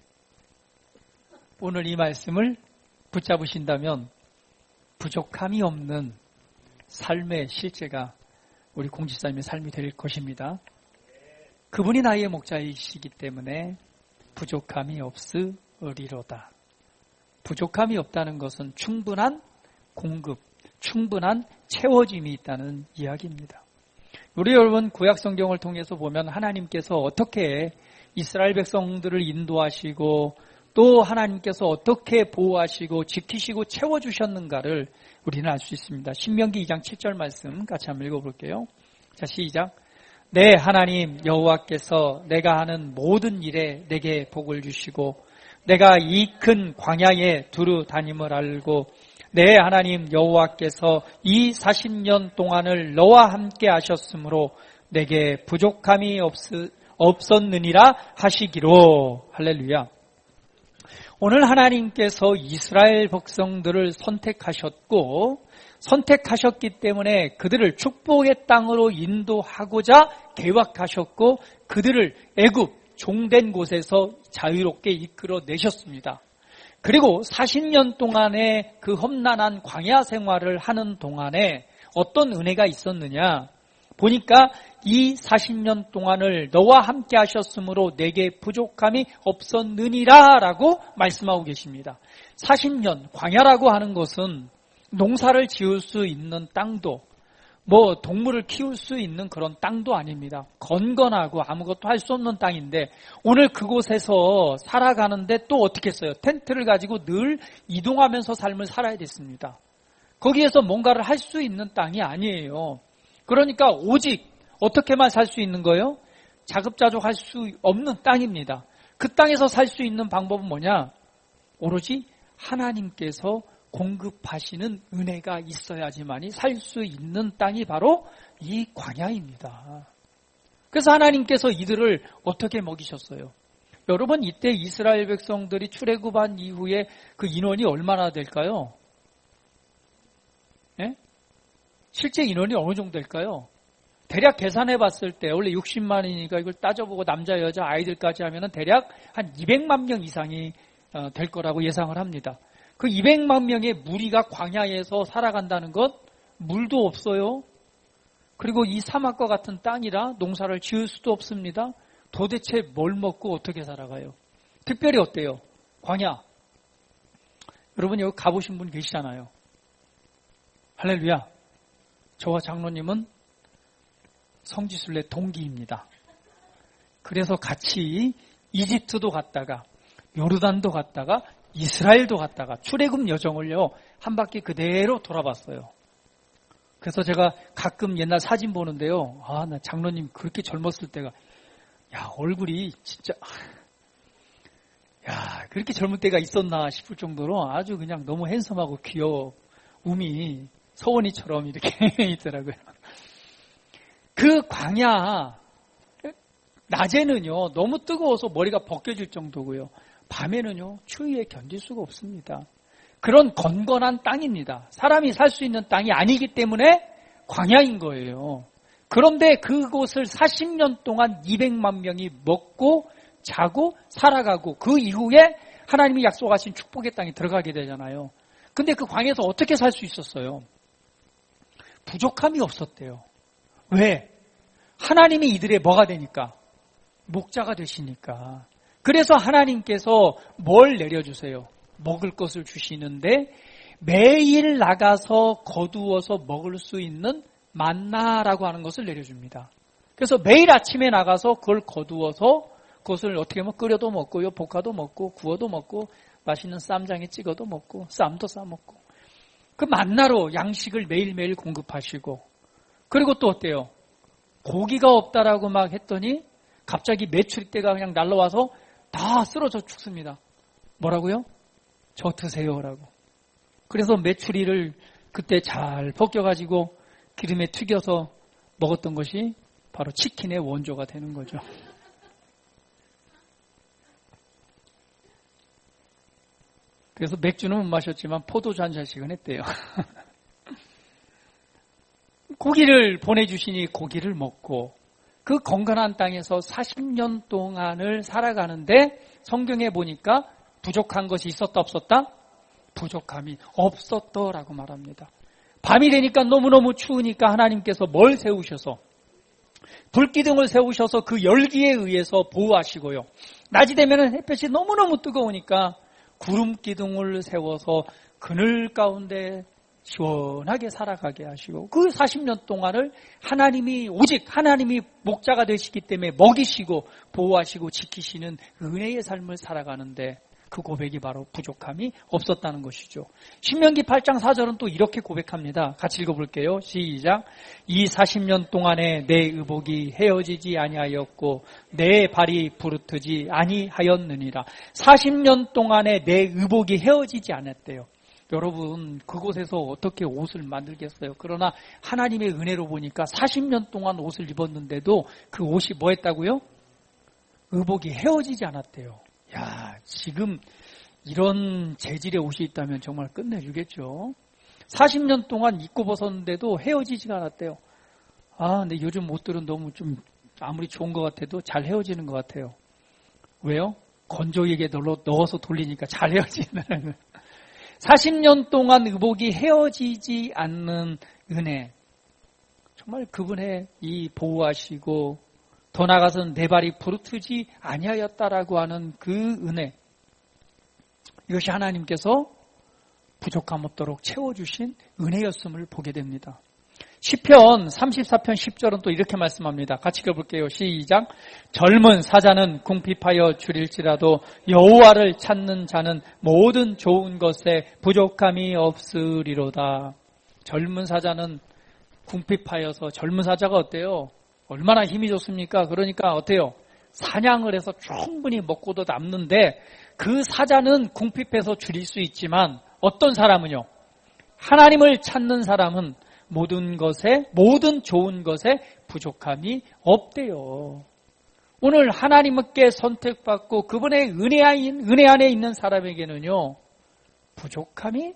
오늘 이 말씀을 붙잡으신다면 부족함이 없는 삶의 실제가 우리 공집사님의 삶이 될 것입니다. 그분이 나의 목자이시기 때문에 부족함이 없으리로다. 부족함이 없다는 것은 충분한 공급, 충분한 채워짐이 있다는 이야기입니다. 우리 여러분 구약 성경을 통해서 보면 하나님께서 어떻게 이스라엘 백성들을 인도하시고 또 하나님께서 어떻게 보호하시고 지키시고 채워주셨는가를 우리는 알 수 있습니다. 신명기 이 장 칠 절 말씀 같이 한번 읽어볼게요. 자, 시작. 내 하나님 여호와께서 내가 하는 모든 일에 내게 복을 주시고 내가 이 큰 광야에 두루 다님을 알고 내 하나님 여호와께서 이 사십 년 동안을 너와 함께 하셨으므로 내게 부족함이 없, 없었느니라 하시기로. 할렐루야. 오늘 하나님께서 이스라엘 백성들을 선택하셨고 선택하셨기 때문에 그들을 축복의 땅으로 인도하고자 계획하셨고 그들을 애굽 종된 곳에서 자유롭게 이끌어내셨습니다. 그리고 사십 년 동안의 그 험난한 광야 생활을 하는 동안에 어떤 은혜가 있었느냐? 보니까 이 사십 년 동안을 너와 함께 하셨으므로 내게 부족함이 없었느니라 라고 말씀하고 계십니다. 사십 년, 광야라고 하는 것은 농사를 지을 수 있는 땅도 뭐 동물을 키울 수 있는 그런 땅도 아닙니다. 건건하고 아무것도 할 수 없는 땅인데 오늘 그곳에서 살아가는데 또 어떻게 했어요? 텐트를 가지고 늘 이동하면서 삶을 살아야 됐습니다. 거기에서 뭔가를 할 수 있는 땅이 아니에요. 그러니까 오직 어떻게만 살 수 있는 거예요? 자급자족할 수 없는 땅입니다. 그 땅에서 살 수 있는 방법은 뭐냐? 오로지 하나님께서 공급하시는 은혜가 있어야지만이 살 수 있는 땅이 바로 이 광야입니다. 그래서 하나님께서 이들을 어떻게 먹이셨어요? 여러분 이때 이스라엘 백성들이 출애굽한 이후에 그 인원이 얼마나 될까요? 네? 실제 인원이 어느 정도 될까요? 대략 계산해 봤을 때 원래 육십만이니까 이걸 따져보고 남자 여자 아이들까지 하면 대략 한 이백만 명 이상이 될 거라고 예상을 합니다. 그 이백만 명의 무리가 광야에서 살아간다는 것 물도 없어요. 그리고 이 사막과 같은 땅이라 농사를 지을 수도 없습니다. 도대체 뭘 먹고 어떻게 살아가요? 특별히 어때요? 광야. 여러분 여기 가보신 분 계시잖아요. 할렐루야. 저와 장로님은 성지순례 동기입니다. 그래서 같이 이집트도 갔다가 요르단도 갔다가 이스라엘도 갔다가 출애굽 여정을요 한 바퀴 그대로 돌아봤어요. 그래서 제가 가끔 옛날 사진 보는데요. 아, 나 장로님 그렇게 젊었을 때가 야 얼굴이 진짜 야 그렇게 젊을 때가 있었나 싶을 정도로 아주 그냥 너무 핸섬하고 귀여워 우미 서원이처럼 이렇게 있더라고요. 그 광야 낮에는요 너무 뜨거워서 머리가 벗겨질 정도고요. 밤에는요 추위에 견딜 수가 없습니다. 그런 건건한 땅입니다. 사람이 살 수 있는 땅이 아니기 때문에 광야인 거예요. 그런데 그곳을 사십 년 동안 이백만 명이 먹고 자고 살아가고 그 이후에 하나님이 약속하신 축복의 땅에 들어가게 되잖아요. 근데 그 광야에서 어떻게 살 수 있었어요? 부족함이 없었대요. 왜? 하나님이 이들의 뭐가 되니까? 목자가 되시니까. 그래서 하나님께서 뭘 내려주세요? 먹을 것을 주시는데 매일 나가서 거두어서 먹을 수 있는 만나라고 하는 것을 내려줍니다. 그래서 매일 아침에 나가서 그걸 거두어서 그것을 어떻게 하면 끓여도 먹고요, 볶아도 먹고, 구워도 먹고, 맛있는 쌈장에 찍어도 먹고, 쌈도 싸먹고. 그 만나로 양식을 매일매일 공급하시고, 그리고 또 어때요? 고기가 없다라고 막 했더니 갑자기 메추리떼가 그냥 날라와서 다 쓰러져 죽습니다. 뭐라고요? 저 드세요라고. 그래서 메추리를 그때 잘 벗겨가지고 기름에 튀겨서 먹었던 것이 바로 치킨의 원조가 되는 거죠. 그래서 맥주는 못 마셨지만 포도주 한 잔씩은 했대요. 고기를 보내주시니 고기를 먹고 그 건강한 땅에서 사십 년 동안을 살아가는데 성경에 보니까 부족한 것이 있었다 없었다? 부족함이 없었더라고 말합니다. 밤이 되니까 너무너무 추우니까 하나님께서 뭘 세우셔서 불기둥을 세우셔서 그 열기에 의해서 보호하시고요. 낮이 되면 햇볕이 너무너무 뜨거우니까 구름기둥을 세워서 그늘 가운데 시원하게 살아가게 하시고 그 사십 년 동안을 하나님이 오직 하나님이 목자가 되시기 때문에 먹이시고 보호하시고 지키시는 은혜의 삶을 살아가는데 그 고백이 바로 부족함이 없었다는 것이죠. 신명기 팔 장 사 절은 또 이렇게 고백합니다. 같이 읽어볼게요. 시작. 이 사십 년 동안에 내 의복이 헤어지지 아니하였고 내 발이 부르트지 아니하였느니라. 사십 년 동안에 내 의복이 헤어지지 않았대요. 여러분 그곳에서 어떻게 옷을 만들겠어요? 그러나 하나님의 은혜로 보니까 사십 년 동안 옷을 입었는데도 그 옷이 뭐 했다고요? 의복이 헤어지지 않았대요. 야, 지금 이런 재질의 옷이 있다면 정말 끝내주겠죠. 사십 년 동안 입고 벗었는데도 헤어지지가 않았대요. 아, 근데 요즘 옷들은 너무 좀 아무리 좋은 것 같아도 잘 헤어지는 것 같아요. 왜요? 건조기에 넣어서 돌리니까 잘 헤어지는. 사십 년 동안 의복이 헤어지지 않는 은혜. 정말 그분의 이 보호하시고 더 나아가서는 내 발이 부르트지 아니하였다라고 하는 그 은혜. 이것이 하나님께서 부족함 없도록 채워주신 은혜였음을 보게 됩니다. 시편 삼십사 편 십 절은 또 이렇게 말씀합니다. 같이 읽어볼게요. 시작. 젊은 사자는 궁핍하여 줄일지라도 여호와를 찾는 자는 모든 좋은 것에 부족함이 없으리로다. 젊은 사자는 궁핍하여서 젊은 사자가 어때요? 얼마나 힘이 좋습니까? 그러니까 어때요? 사냥을 해서 충분히 먹고도 남는데 그 사자는 궁핍해서 줄일 수 있지만 어떤 사람은요? 하나님을 찾는 사람은 모든 것에, 모든 좋은 것에 부족함이 없대요. 오늘 하나님께 선택받고 그분의 은혜, 은혜 안에 있는 사람에게는요, 부족함이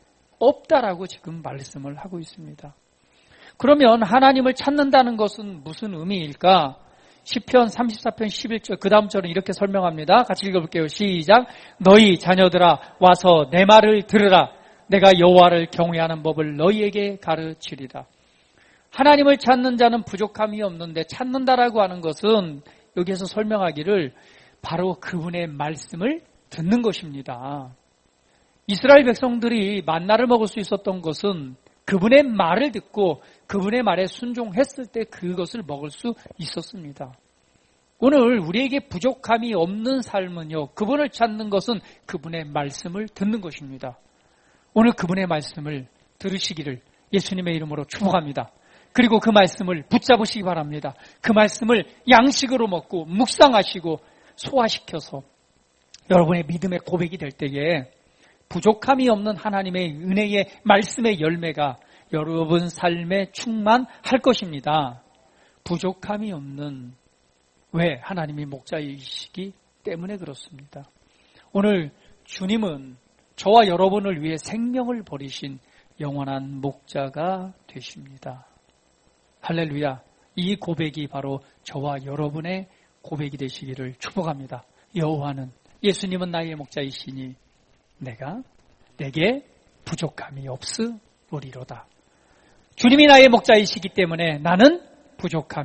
없다라고 지금 말씀을 하고 있습니다. 그러면 하나님을 찾는다는 것은 무슨 의미일까? 시편 삼십사 편 십일 절 그 다음 절은 이렇게 설명합니다. 같이 읽어볼게요. 시작. 너희 자녀들아 와서 내 말을 들으라. 내가 여호와를 경외하는 법을 너희에게 가르치리라. 하나님을 찾는 자는 부족함이 없는데 찾는다라고 하는 것은 여기에서 설명하기를 바로 그분의 말씀을 듣는 것입니다. 이스라엘 백성들이 만나를 먹을 수 있었던 것은 그분의 말을 듣고 그분의 말에 순종했을 때 그것을 먹을 수 있었습니다. 오늘 우리에게 부족함이 없는 삶은요, 그분을 찾는 것은 그분의 말씀을 듣는 것입니다. 오늘 그분의 말씀을 들으시기를 예수님의 이름으로 축복합니다. 그리고 그 말씀을 붙잡으시기 바랍니다. 그 말씀을 양식으로 먹고 묵상하시고 소화시켜서 여러분의 믿음의 고백이 될 때에 부족함이 없는 하나님의 은혜의 말씀의 열매가 여러분 삶에 충만할 것입니다. 부족함이 없는, 왜? 하나님이 목자이시기 때문에 그렇습니다. 오늘 주님은 저와 여러분을 위해 생명을 버리신 영원한 목자가 되십니다. 할렐루야. 이 고백이 바로 저와 여러분의 고백이 되시기를 축복합니다. 여호와는, 예수님은 나의 목자이시니 내가 내게 부족함이 없으리로다. 주님이 나의 목자이시기 때문에 나는 부족함이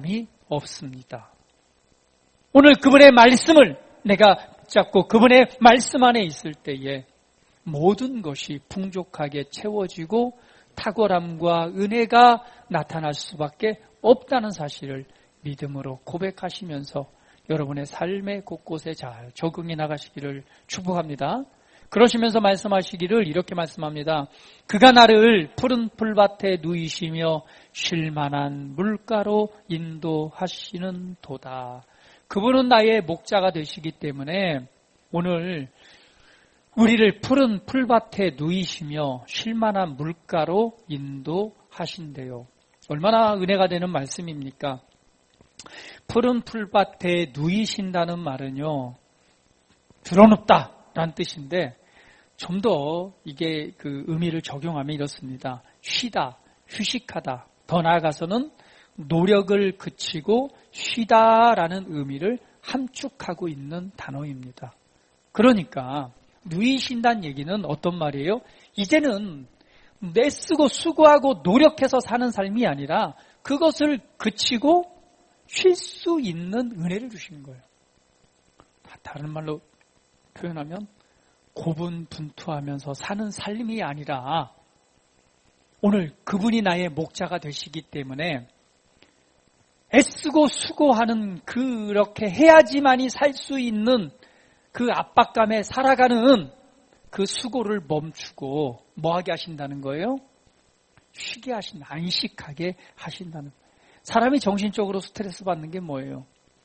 없습니다. 오늘 그분의 말씀을 내가 붙잡고 그분의 말씀 안에 있을 때에 모든 것이 풍족하게 채워지고 탁월함과 은혜가 나타날 수밖에 없다는 사실을 믿음으로 고백하시면서 여러분의 삶의 곳곳에 잘 적응해 나가시기를 축복합니다. 그러시면서 말씀하시기를 이렇게 말씀합니다. 그가 나를 푸른 풀밭에 누이시며 쉴만한 물가로 인도하시는 도다. 그분은 나의 목자가 되시기 때문에 오늘 우리를 푸른 풀밭에 누이시며 쉴만한 물가로 인도하신대요. 얼마나 은혜가 되는 말씀입니까? 푸른 풀밭에 누이신다는 말은요, 드러눕다라는 뜻인데 좀 더 이게 그 의미를 적용하면 이렇습니다. 쉬다, 휴식하다. 더 나아가서는 노력을 그치고 쉬다라는 의미를 함축하고 있는 단어입니다. 그러니까 누이신다는 얘기는 어떤 말이에요? 이제는 내쓰고 수고하고 노력해서 사는 삶이 아니라 그것을 그치고 쉴 수 있는 은혜를 주시는 거예요. 다른 말로 표현하면 고분분투하면서 사는 삶이 아니라 오늘 그분이 나의 목자가 되시기 때문에 애쓰고 수고하는 그렇게 해야지만이 살 수 있는 그 압박감에 살아가는 그 수고를 멈추고 뭐하게 하신다는 거예요? 쉬게 하신다. 안식하게 하신다는 거예요. 사람이 정신적으로 스트레스 받는 게 뭐예요?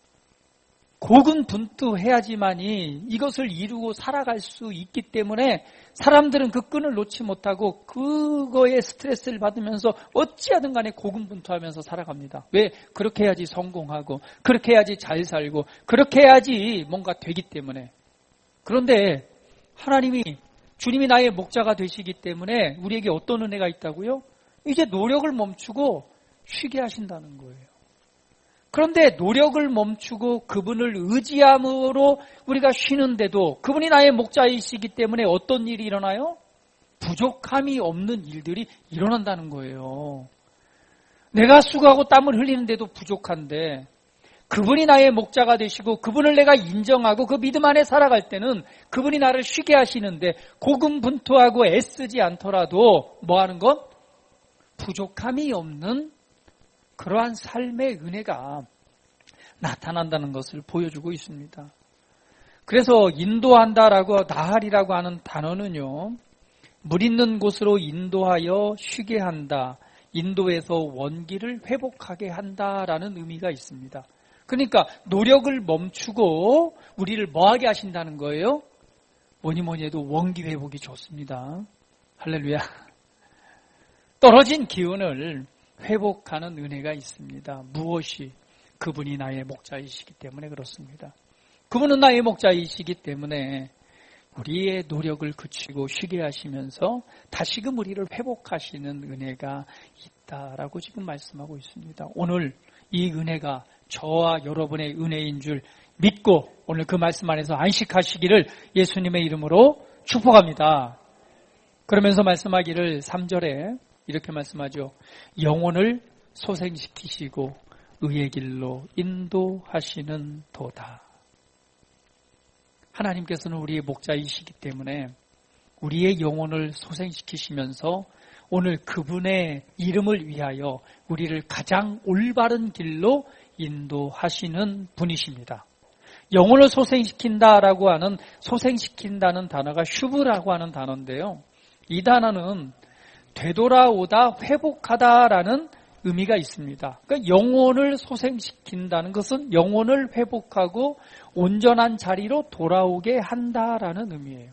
고군분투해야지만이 이것을 이루고 살아갈 수 있기 때문에 사람들은 그 끈을 놓지 못하고 그거에 스트레스를 받으면서 어찌하든 간에 고군분투하면서 살아갑니다. 왜? 그렇게 해야지 성공하고 그렇게 해야지 잘 살고 그렇게 해야지 뭔가 되기 때문에. 그런데 하나님이 주님이 나의 목자가 되시기 때문에 우리에게 어떤 은혜가 있다고요? 이제 노력을 멈추고 쉬게 하신다는 거예요. 그런데 노력을 멈추고 그분을 의지함으로 우리가 쉬는데도 그분이 나의 목자이시기 때문에 어떤 일이 일어나요? 부족함이 없는 일들이 일어난다는 거예요. 내가 수고하고 땀을 흘리는데도 부족한데 그분이 나의 목자가 되시고 그분을 내가 인정하고 그 믿음 안에 살아갈 때는 그분이 나를 쉬게 하시는데 고군분투하고 애쓰지 않더라도 뭐 하는 건? 부족함이 없는 그러한 삶의 은혜가 나타난다는 것을 보여주고 있습니다. 그래서 인도한다라고 나할이라고 하는 단어는요, 물 있는 곳으로 인도하여 쉬게 한다, 인도에서 원기를 회복하게 한다라는 의미가 있습니다. 그러니까 노력을 멈추고 우리를 뭐하게 하신다는 거예요? 뭐니 뭐니 해도 원기 회복이 좋습니다. 할렐루야. 떨어진 기운을 회복하는 은혜가 있습니다. 무엇이? 그분이 나의 목자이시기 때문에 그렇습니다. 그분은 나의 목자이시기 때문에 우리의 노력을 그치고 쉬게 하시면서 다시금 우리를 회복하시는 은혜가 있다라고 지금 말씀하고 있습니다. 오늘 이 은혜가 저와 여러분의 은혜인 줄 믿고 오늘 그 말씀 안에서 안식하시기를 예수님의 이름으로 축복합니다. 그러면서 말씀하기를 삼 절에 이렇게 말씀하죠. 영혼을 소생시키시고 의의 길로 인도하시는 도다. 하나님께서는 우리의 목자이시기 때문에 우리의 영혼을 소생시키시면서 오늘 그분의 이름을 위하여 우리를 가장 올바른 길로 인도하시는 분이십니다. 영혼을 소생시킨다라고 하는 소생시킨다는 단어가 슈브라고 하는 단어인데요. 이 단어는 되돌아오다, 회복하다라는 의미가 있습니다. 그러니까 영혼을 소생시킨다는 것은 영혼을 회복하고 온전한 자리로 돌아오게 한다라는 의미예요.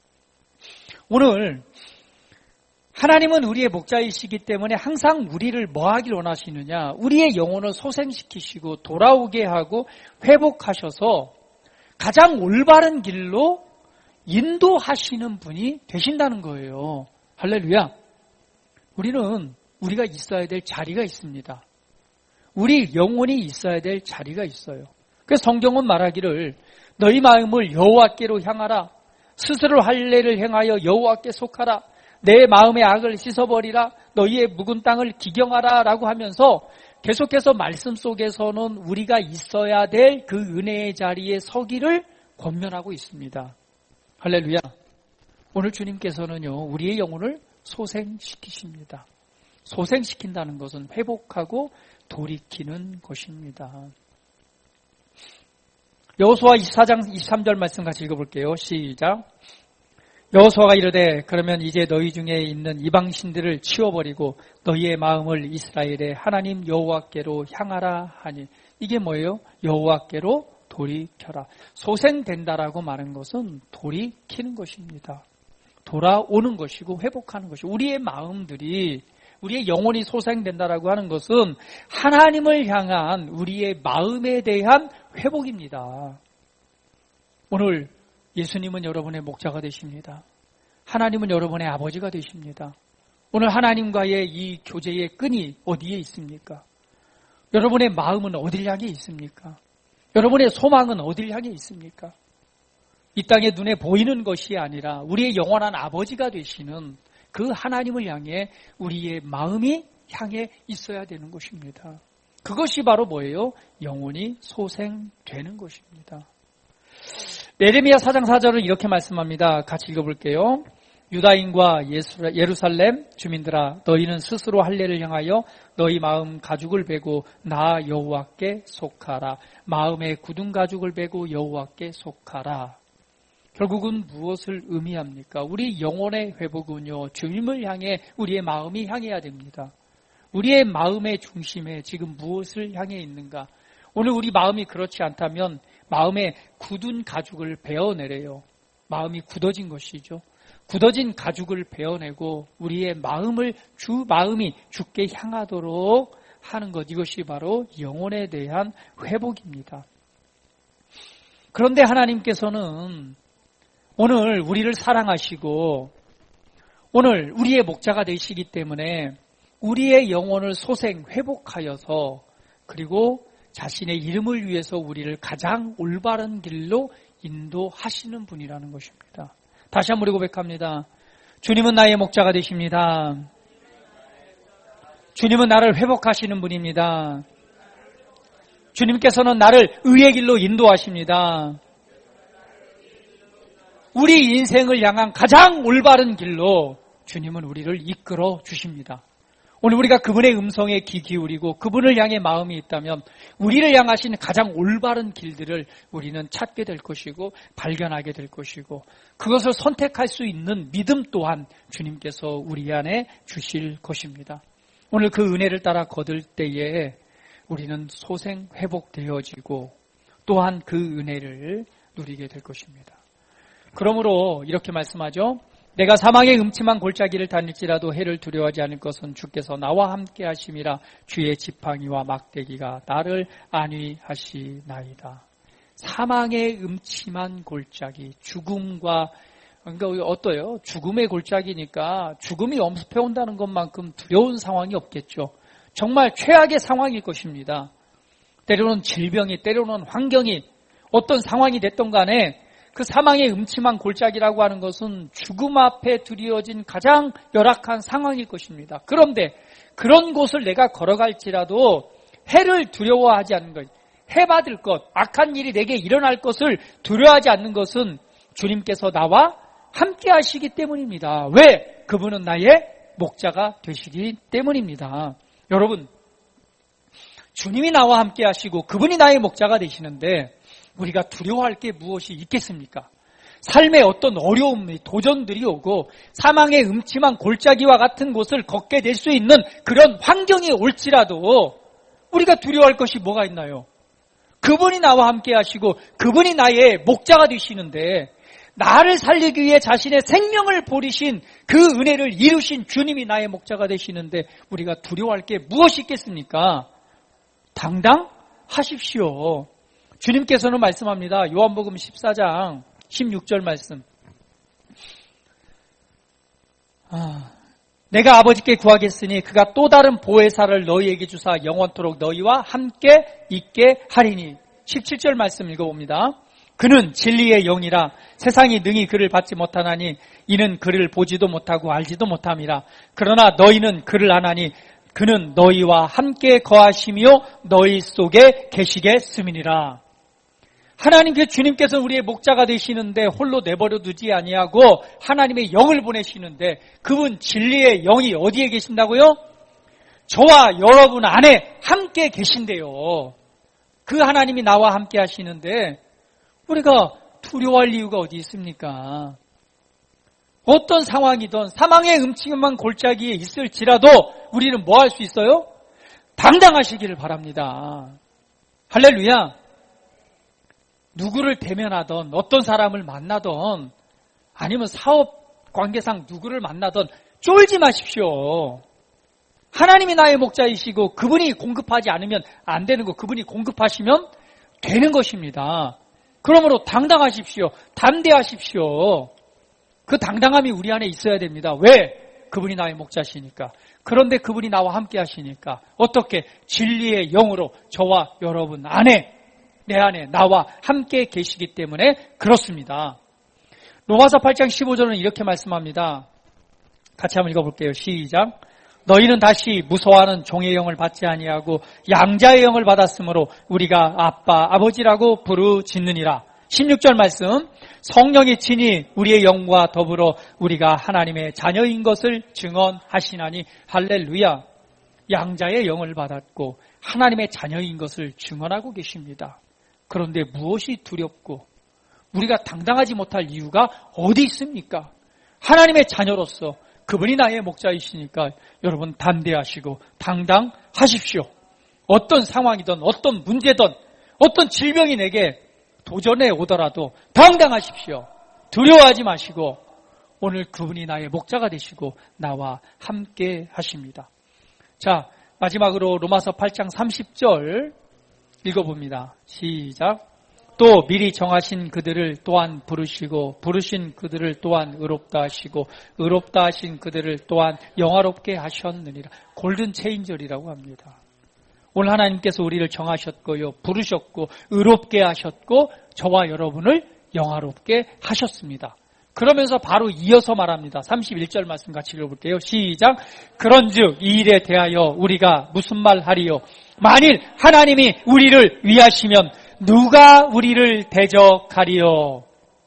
오늘 하나님은 우리의 목자이시기 때문에 항상 우리를 뭐 하길 원하시느냐? 우리의 영혼을 소생시키시고 돌아오게 하고 회복하셔서 가장 올바른 길로 인도하시는 분이 되신다는 거예요. 할렐루야. 우리는 우리가 있어야 될 자리가 있습니다. 우리 영혼이 있어야 될 자리가 있어요. 그래서 성경은 말하기를 너희 마음을 여호와께로 향하라. 스스로 할례를 행하여 여호와께 속하라. 내 마음의 악을 씻어버리라. 너희의 묵은 땅을 기경하라 라고 하면서 계속해서 말씀 속에서는 우리가 있어야 될 그 은혜의 자리에 서기를 권면하고 있습니다. 할렐루야. 오늘 주님께서는요, 우리의 영혼을 소생시키십니다. 소생시킨다는 것은 회복하고 돌이키는 것입니다. 여호수아 이십사 장 이십삼 절 말씀 같이 읽어볼게요. 시작. 여호수아가 이르되 그러면 이제 너희 중에 있는 이방신들을 치워버리고 너희의 마음을 이스라엘의 하나님 여호와께로 향하라 하니, 이게 뭐예요? 여호와께로 돌이켜라. 소생된다라고 말하는 것은 돌이키는 것입니다. 돌아오는 것이고 회복하는 것이고, 우리의 마음들이, 우리의 영혼이 소생된다라고 하는 것은 하나님을 향한 우리의 마음에 대한 회복입니다. 오늘 예수님은 여러분의 목자가 되십니다. 하나님은 여러분의 아버지가 되십니다. 오늘 하나님과의 이 교제의 끈이 어디에 있습니까? 여러분의 마음은 어디를 향해 있습니까? 여러분의 소망은 어디를 향해 있습니까? 이 땅에 눈에 보이는 것이 아니라 우리의 영원한 아버지가 되시는 그 하나님을 향해 우리의 마음이 향해 있어야 되는 것입니다. 그것이 바로 뭐예요? 영혼이 소생되는 것입니다. 예레미야 사 장 사 절은 이렇게 말씀합니다. 같이 읽어볼게요. 유다인과 예루살렘 주민들아, 너희는 스스로 할례를 향하여 너희 마음 가죽을 베고 나 여호와께 속하라. 마음의 굳은 가죽을 베고 여호와께 속하라. 결국은 무엇을 의미합니까? 우리 영혼의 회복은요, 주님을 향해 우리의 마음이 향해야 됩니다. 우리의 마음의 중심에 지금 무엇을 향해 있는가? 오늘 우리 마음이 그렇지 않다면 마음의 굳은 가죽을 베어내래요. 마음이 굳어진 것이죠. 굳어진 가죽을 베어내고 우리의 마음을 주 마음이 주께 향하도록 하는 것, 이것이 바로 영혼에 대한 회복입니다. 그런데 하나님께서는 오늘 우리를 사랑하시고 오늘 우리의 목자가 되시기 때문에 우리의 영혼을 소생 회복하여서, 그리고 자신의 이름을 위해서 우리를 가장 올바른 길로 인도하시는 분이라는 것입니다. 다시 한번 우리 고백합니다. 주님은 나의 목자가 되십니다. 주님은 나를 회복하시는 분입니다. 주님께서는 나를 의의 길로 인도하십니다. 우리 인생을 향한 가장 올바른 길로 주님은 우리를 이끌어 주십니다. 오늘 우리가 그분의 음성에 귀 기울이고 그분을 향해 마음이 있다면 우리를 향하신 가장 올바른 길들을 우리는 찾게 될 것이고 발견하게 될 것이고, 그것을 선택할 수 있는 믿음 또한 주님께서 우리 안에 주실 것입니다. 오늘 그 은혜를 따라 거둘 때에 우리는 소생 회복되어지고 또한 그 은혜를 누리게 될 것입니다. 그러므로 이렇게 말씀하죠. 내가 사망의 음침한 골짜기를 다닐지라도 해를 두려워하지 않을 것은 주께서 나와 함께 하심이라. 주의 지팡이와 막대기가 나를 안위하시나이다. 사망의 음침한 골짜기, 죽음과, 그러니까 어떠요? 죽음의 골짜기니까 죽음이 엄습해 온다는 것만큼 두려운 상황이 없겠죠. 정말 최악의 상황일 것입니다. 때로는 질병이, 때로는 환경이, 어떤 상황이 됐던 간에 그 사망의 음침한 골짜기라고 하는 것은 죽음 앞에 두려워진 가장 열악한 상황일 것입니다. 그런데 그런 곳을 내가 걸어갈지라도 해를 두려워하지 않는 것, 해 받을 것, 악한 일이 내게 일어날 것을 두려워하지 않는 것은 주님께서 나와 함께 하시기 때문입니다. 왜? 그분은 나의 목자가 되시기 때문입니다. 여러분, 주님이 나와 함께 하시고 그분이 나의 목자가 되시는데 우리가 두려워할 게 무엇이 있겠습니까? 삶의 어떤 어려움, 도전들이 오고 사망의 음침한 골짜기와 같은 곳을 걷게 될 수 있는 그런 환경이 올지라도 우리가 두려워할 것이 뭐가 있나요? 그분이 나와 함께 하시고 그분이 나의 목자가 되시는데, 나를 살리기 위해 자신의 생명을 버리신 그 은혜를 이루신 주님이 나의 목자가 되시는데 우리가 두려워할 게 무엇이 있겠습니까? 당당하십시오. 주님께서는 말씀합니다. 요한복음 십사 장 십육 절 말씀. 아, 내가 아버지께 구하겠으니 그가 또 다른 보혜사를 너희에게 주사 영원토록 너희와 함께 있게 하리니. 십칠 절 말씀 읽어봅니다. 그는 진리의 영이라 세상이 능히 그를 받지 못하나니 이는 그를 보지도 못하고 알지도 못함이라. 그러나 너희는 그를 아나니 그는 너희와 함께 거하시며 너희 속에 계시겠음이니라. 하나님께 주님께서 우리의 목자가 되시는데 홀로 내버려 두지 아니하고 하나님의 영을 보내시는데 그분 진리의 영이 어디에 계신다고요? 저와 여러분 안에 함께 계신대요. 그 하나님이 나와 함께 하시는데 우리가 두려워할 이유가 어디 있습니까? 어떤 상황이든 사망의 음침한 골짜기에 있을지라도 우리는 뭐 할 수 있어요? 당당하시기를 바랍니다. 할렐루야. 누구를 대면하던 어떤 사람을 만나던 아니면 사업 관계상 누구를 만나던 쫄지 마십시오. 하나님이 나의 목자이시고 그분이 공급하지 않으면 안 되는 거, 그분이 공급하시면 되는 것입니다. 그러므로 당당하십시오. 담대하십시오. 그 당당함이 우리 안에 있어야 됩니다. 왜? 그분이 나의 목자시니까. 그런데 그분이 나와 함께 하시니까 어떻게? 진리의 영으로 저와 여러분 안에, 내 안에 나와 함께 계시기 때문에 그렇습니다. 로마서 팔 장 십오 절은 이렇게 말씀합니다. 같이 한번 읽어볼게요. 시작. 너희는 다시 무서워하는 종의 영을 받지 아니하고 양자의 영을 받았으므로 우리가 아빠, 아버지라고 부르짖느니라. 십육 절 말씀. 성령이 친히 우리의 영과 더불어 우리가 하나님의 자녀인 것을 증언하시나니 할렐루야. 양자의 영을 받았고 하나님의 자녀인 것을 증언하고 계십니다. 그런데 무엇이 두렵고 우리가 당당하지 못할 이유가 어디 있습니까? 하나님의 자녀로서 그분이 나의 목자이시니까 여러분 담대하시고 당당하십시오. 어떤 상황이든 어떤 문제든 어떤 질병이 내게 도전해 오더라도 당당하십시오. 두려워하지 마시고 오늘 그분이 나의 목자가 되시고 나와 함께 하십니다. 자, 마지막으로 로마서 팔 장 삼십 절 읽어봅니다. 시작. 또 미리 정하신 그들을 또한 부르시고 부르신 그들을 또한 의롭다 하시고 의롭다 하신 그들을 또한 영화롭게 하셨느니라. 골든 체인절이라고 합니다. 오늘 하나님께서 우리를 정하셨고요, 부르셨고 의롭게 하셨고 저와 여러분을 영화롭게 하셨습니다. 그러면서 바로 이어서 말합니다. 삼십일 절 말씀 같이 읽어볼게요. 시작. 그런즉 이 일에 대하여 우리가 무슨 말 하리요? 만일 하나님이 우리를 위하시면 누가 우리를 대적하리요?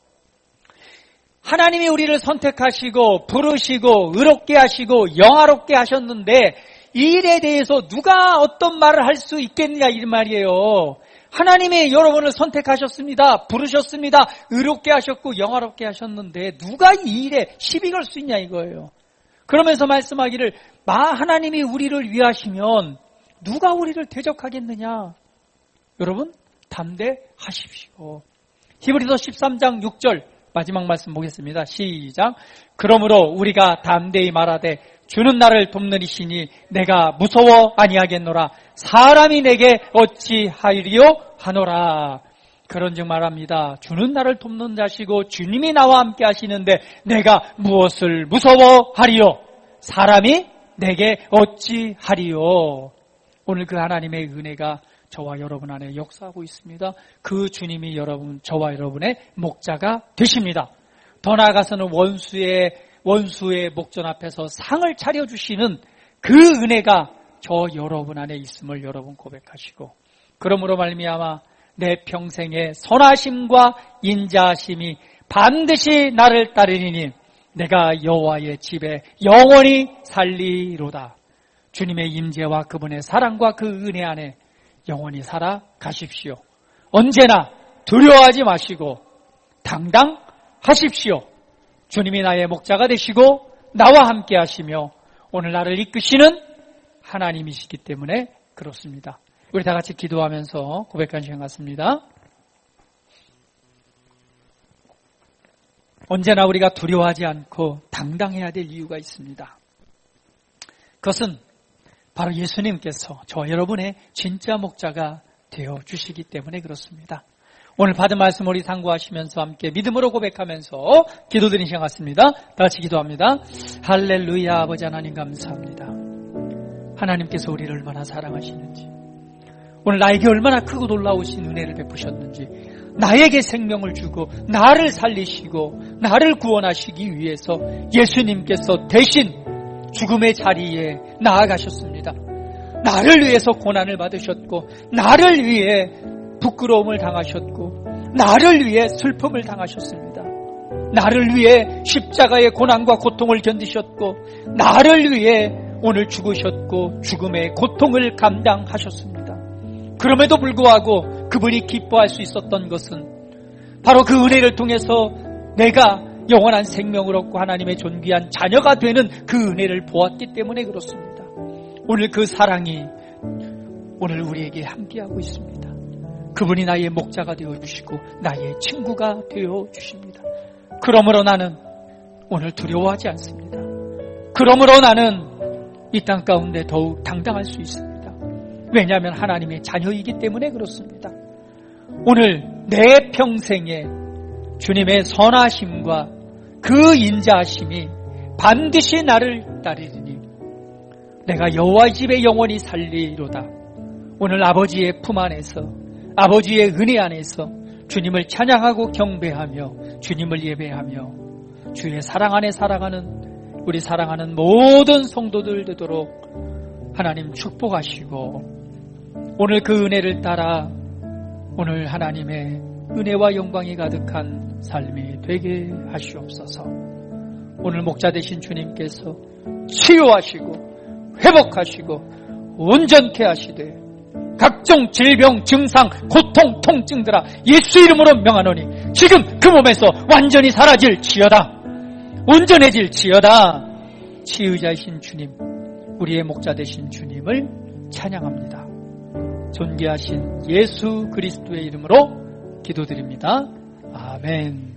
하나님이 우리를 선택하시고 부르시고 의롭게 하시고 영화롭게 하셨는데 이 일에 대해서 누가 어떤 말을 할 수 있겠느냐 이 말이에요. 하나님이 여러분을 선택하셨습니다. 부르셨습니다. 의롭게 하셨고 영화롭게 하셨는데 누가 이 일에 시비 걸 수 있냐 이거예요. 그러면서 말씀하기를 하나님이 우리를 위하시면 누가 우리를 대적하겠느냐. 여러분 담대하십시오. 히브리서 십삼 장 육 절 마지막 말씀 보겠습니다. 시작. 그러므로 우리가 담대히 말하되 주는 나를 돕는 이시니 내가 무서워 아니하겠노라. 사람이 내게 어찌하리요 하노라. 그런즉 말합니다. 주는 나를 돕는 자시고 주님이 나와 함께 하시는데 내가 무엇을 무서워하리요? 사람이 내게 어찌하리요? 오늘 그 하나님의 은혜가 저와 여러분 안에 역사하고 있습니다. 그 주님이 여러분, 저와 여러분의 목자가 되십니다. 더 나아가서는 원수의 원수의 목전 앞에서 상을 차려주시는 그 은혜가 저 여러분 안에 있음을 여러분 고백하시고, 그러므로 말미암아 내 평생의 선하심과 인자하심이 반드시 나를 따르리니 내가 여호와의 집에 영원히 살리로다. 주님의 임재와 그분의 사랑과 그 은혜 안에 영원히 살아가십시오. 언제나 두려워하지 마시고 당당하십시오. 주님이 나의 목자가 되시고 나와 함께 하시며 오늘 나를 이끄시는 하나님이시기 때문에 그렇습니다. 우리 다 같이 기도하면서 고백하는 시간 같습니다. 언제나 우리가 두려워하지 않고 당당해야 될 이유가 있습니다. 그것은 바로 예수님께서 저와 여러분의 진짜 목자가 되어주시기 때문에 그렇습니다. 오늘 받은 말씀 우리 상고하시면서 함께 믿음으로 고백하면서 기도드리는 시간 같습니다. 다 같이 기도합니다. 할렐루야. 아버지 하나님 감사합니다. 하나님께서 우리를 얼마나 사랑하시는지, 오늘 나에게 얼마나 크고 놀라우신 은혜를 베푸셨는지, 나에게 생명을 주고 나를 살리시고 나를 구원하시기 위해서 예수님께서 대신 죽음의 자리에 나아가셨습니다. 나를 위해서 고난을 받으셨고, 나를 위해 부끄러움을 당하셨고, 나를 위해 슬픔을 당하셨습니다. 나를 위해 십자가의 고난과 고통을 견디셨고, 나를 위해 오늘 죽으셨고 죽음의 고통을 감당하셨습니다. 그럼에도 불구하고 그분이 기뻐할 수 있었던 것은 바로 그 은혜를 통해서 내가 영원한 생명을 얻고 하나님의 존귀한 자녀가 되는 그 은혜를 보았기 때문에 그렇습니다. 오늘 그 사랑이 오늘 우리에게 함께하고 있습니다. 그분이 나의 목자가 되어주시고 나의 친구가 되어주십니다. 그러므로 나는 오늘 두려워하지 않습니다. 그러므로 나는 이 땅 가운데 더욱 당당할 수 있습니다. 왜냐하면 하나님의 자녀이기 때문에 그렇습니다. 오늘 내 평생에 주님의 선하심과 그 인자하심이 반드시 나를 따르리니 내가 여호와의 집에 영원히 살리로다. 오늘 아버지의 품 안에서, 아버지의 은혜 안에서 주님을 찬양하고 경배하며 주님을 예배하며 주의 사랑 안에 살아가는 우리 사랑하는 모든 성도들 되도록 하나님 축복하시고, 오늘 그 은혜를 따라 오늘 하나님의 은혜와 영광이 가득한 삶이 되게 하시옵소서. 오늘 목자 되신 주님께서 치유하시고 회복하시고 온전케 하시되 각종 질병, 증상, 고통, 통증들아 예수 이름으로 명하노니 지금 그 몸에서 완전히 사라질지어다. 온전해질지어다. 치유자이신 주님, 우리의 목자 되신 주님을 찬양합니다. 존귀하신 예수 그리스도의 이름으로 기도드립니다. 아멘.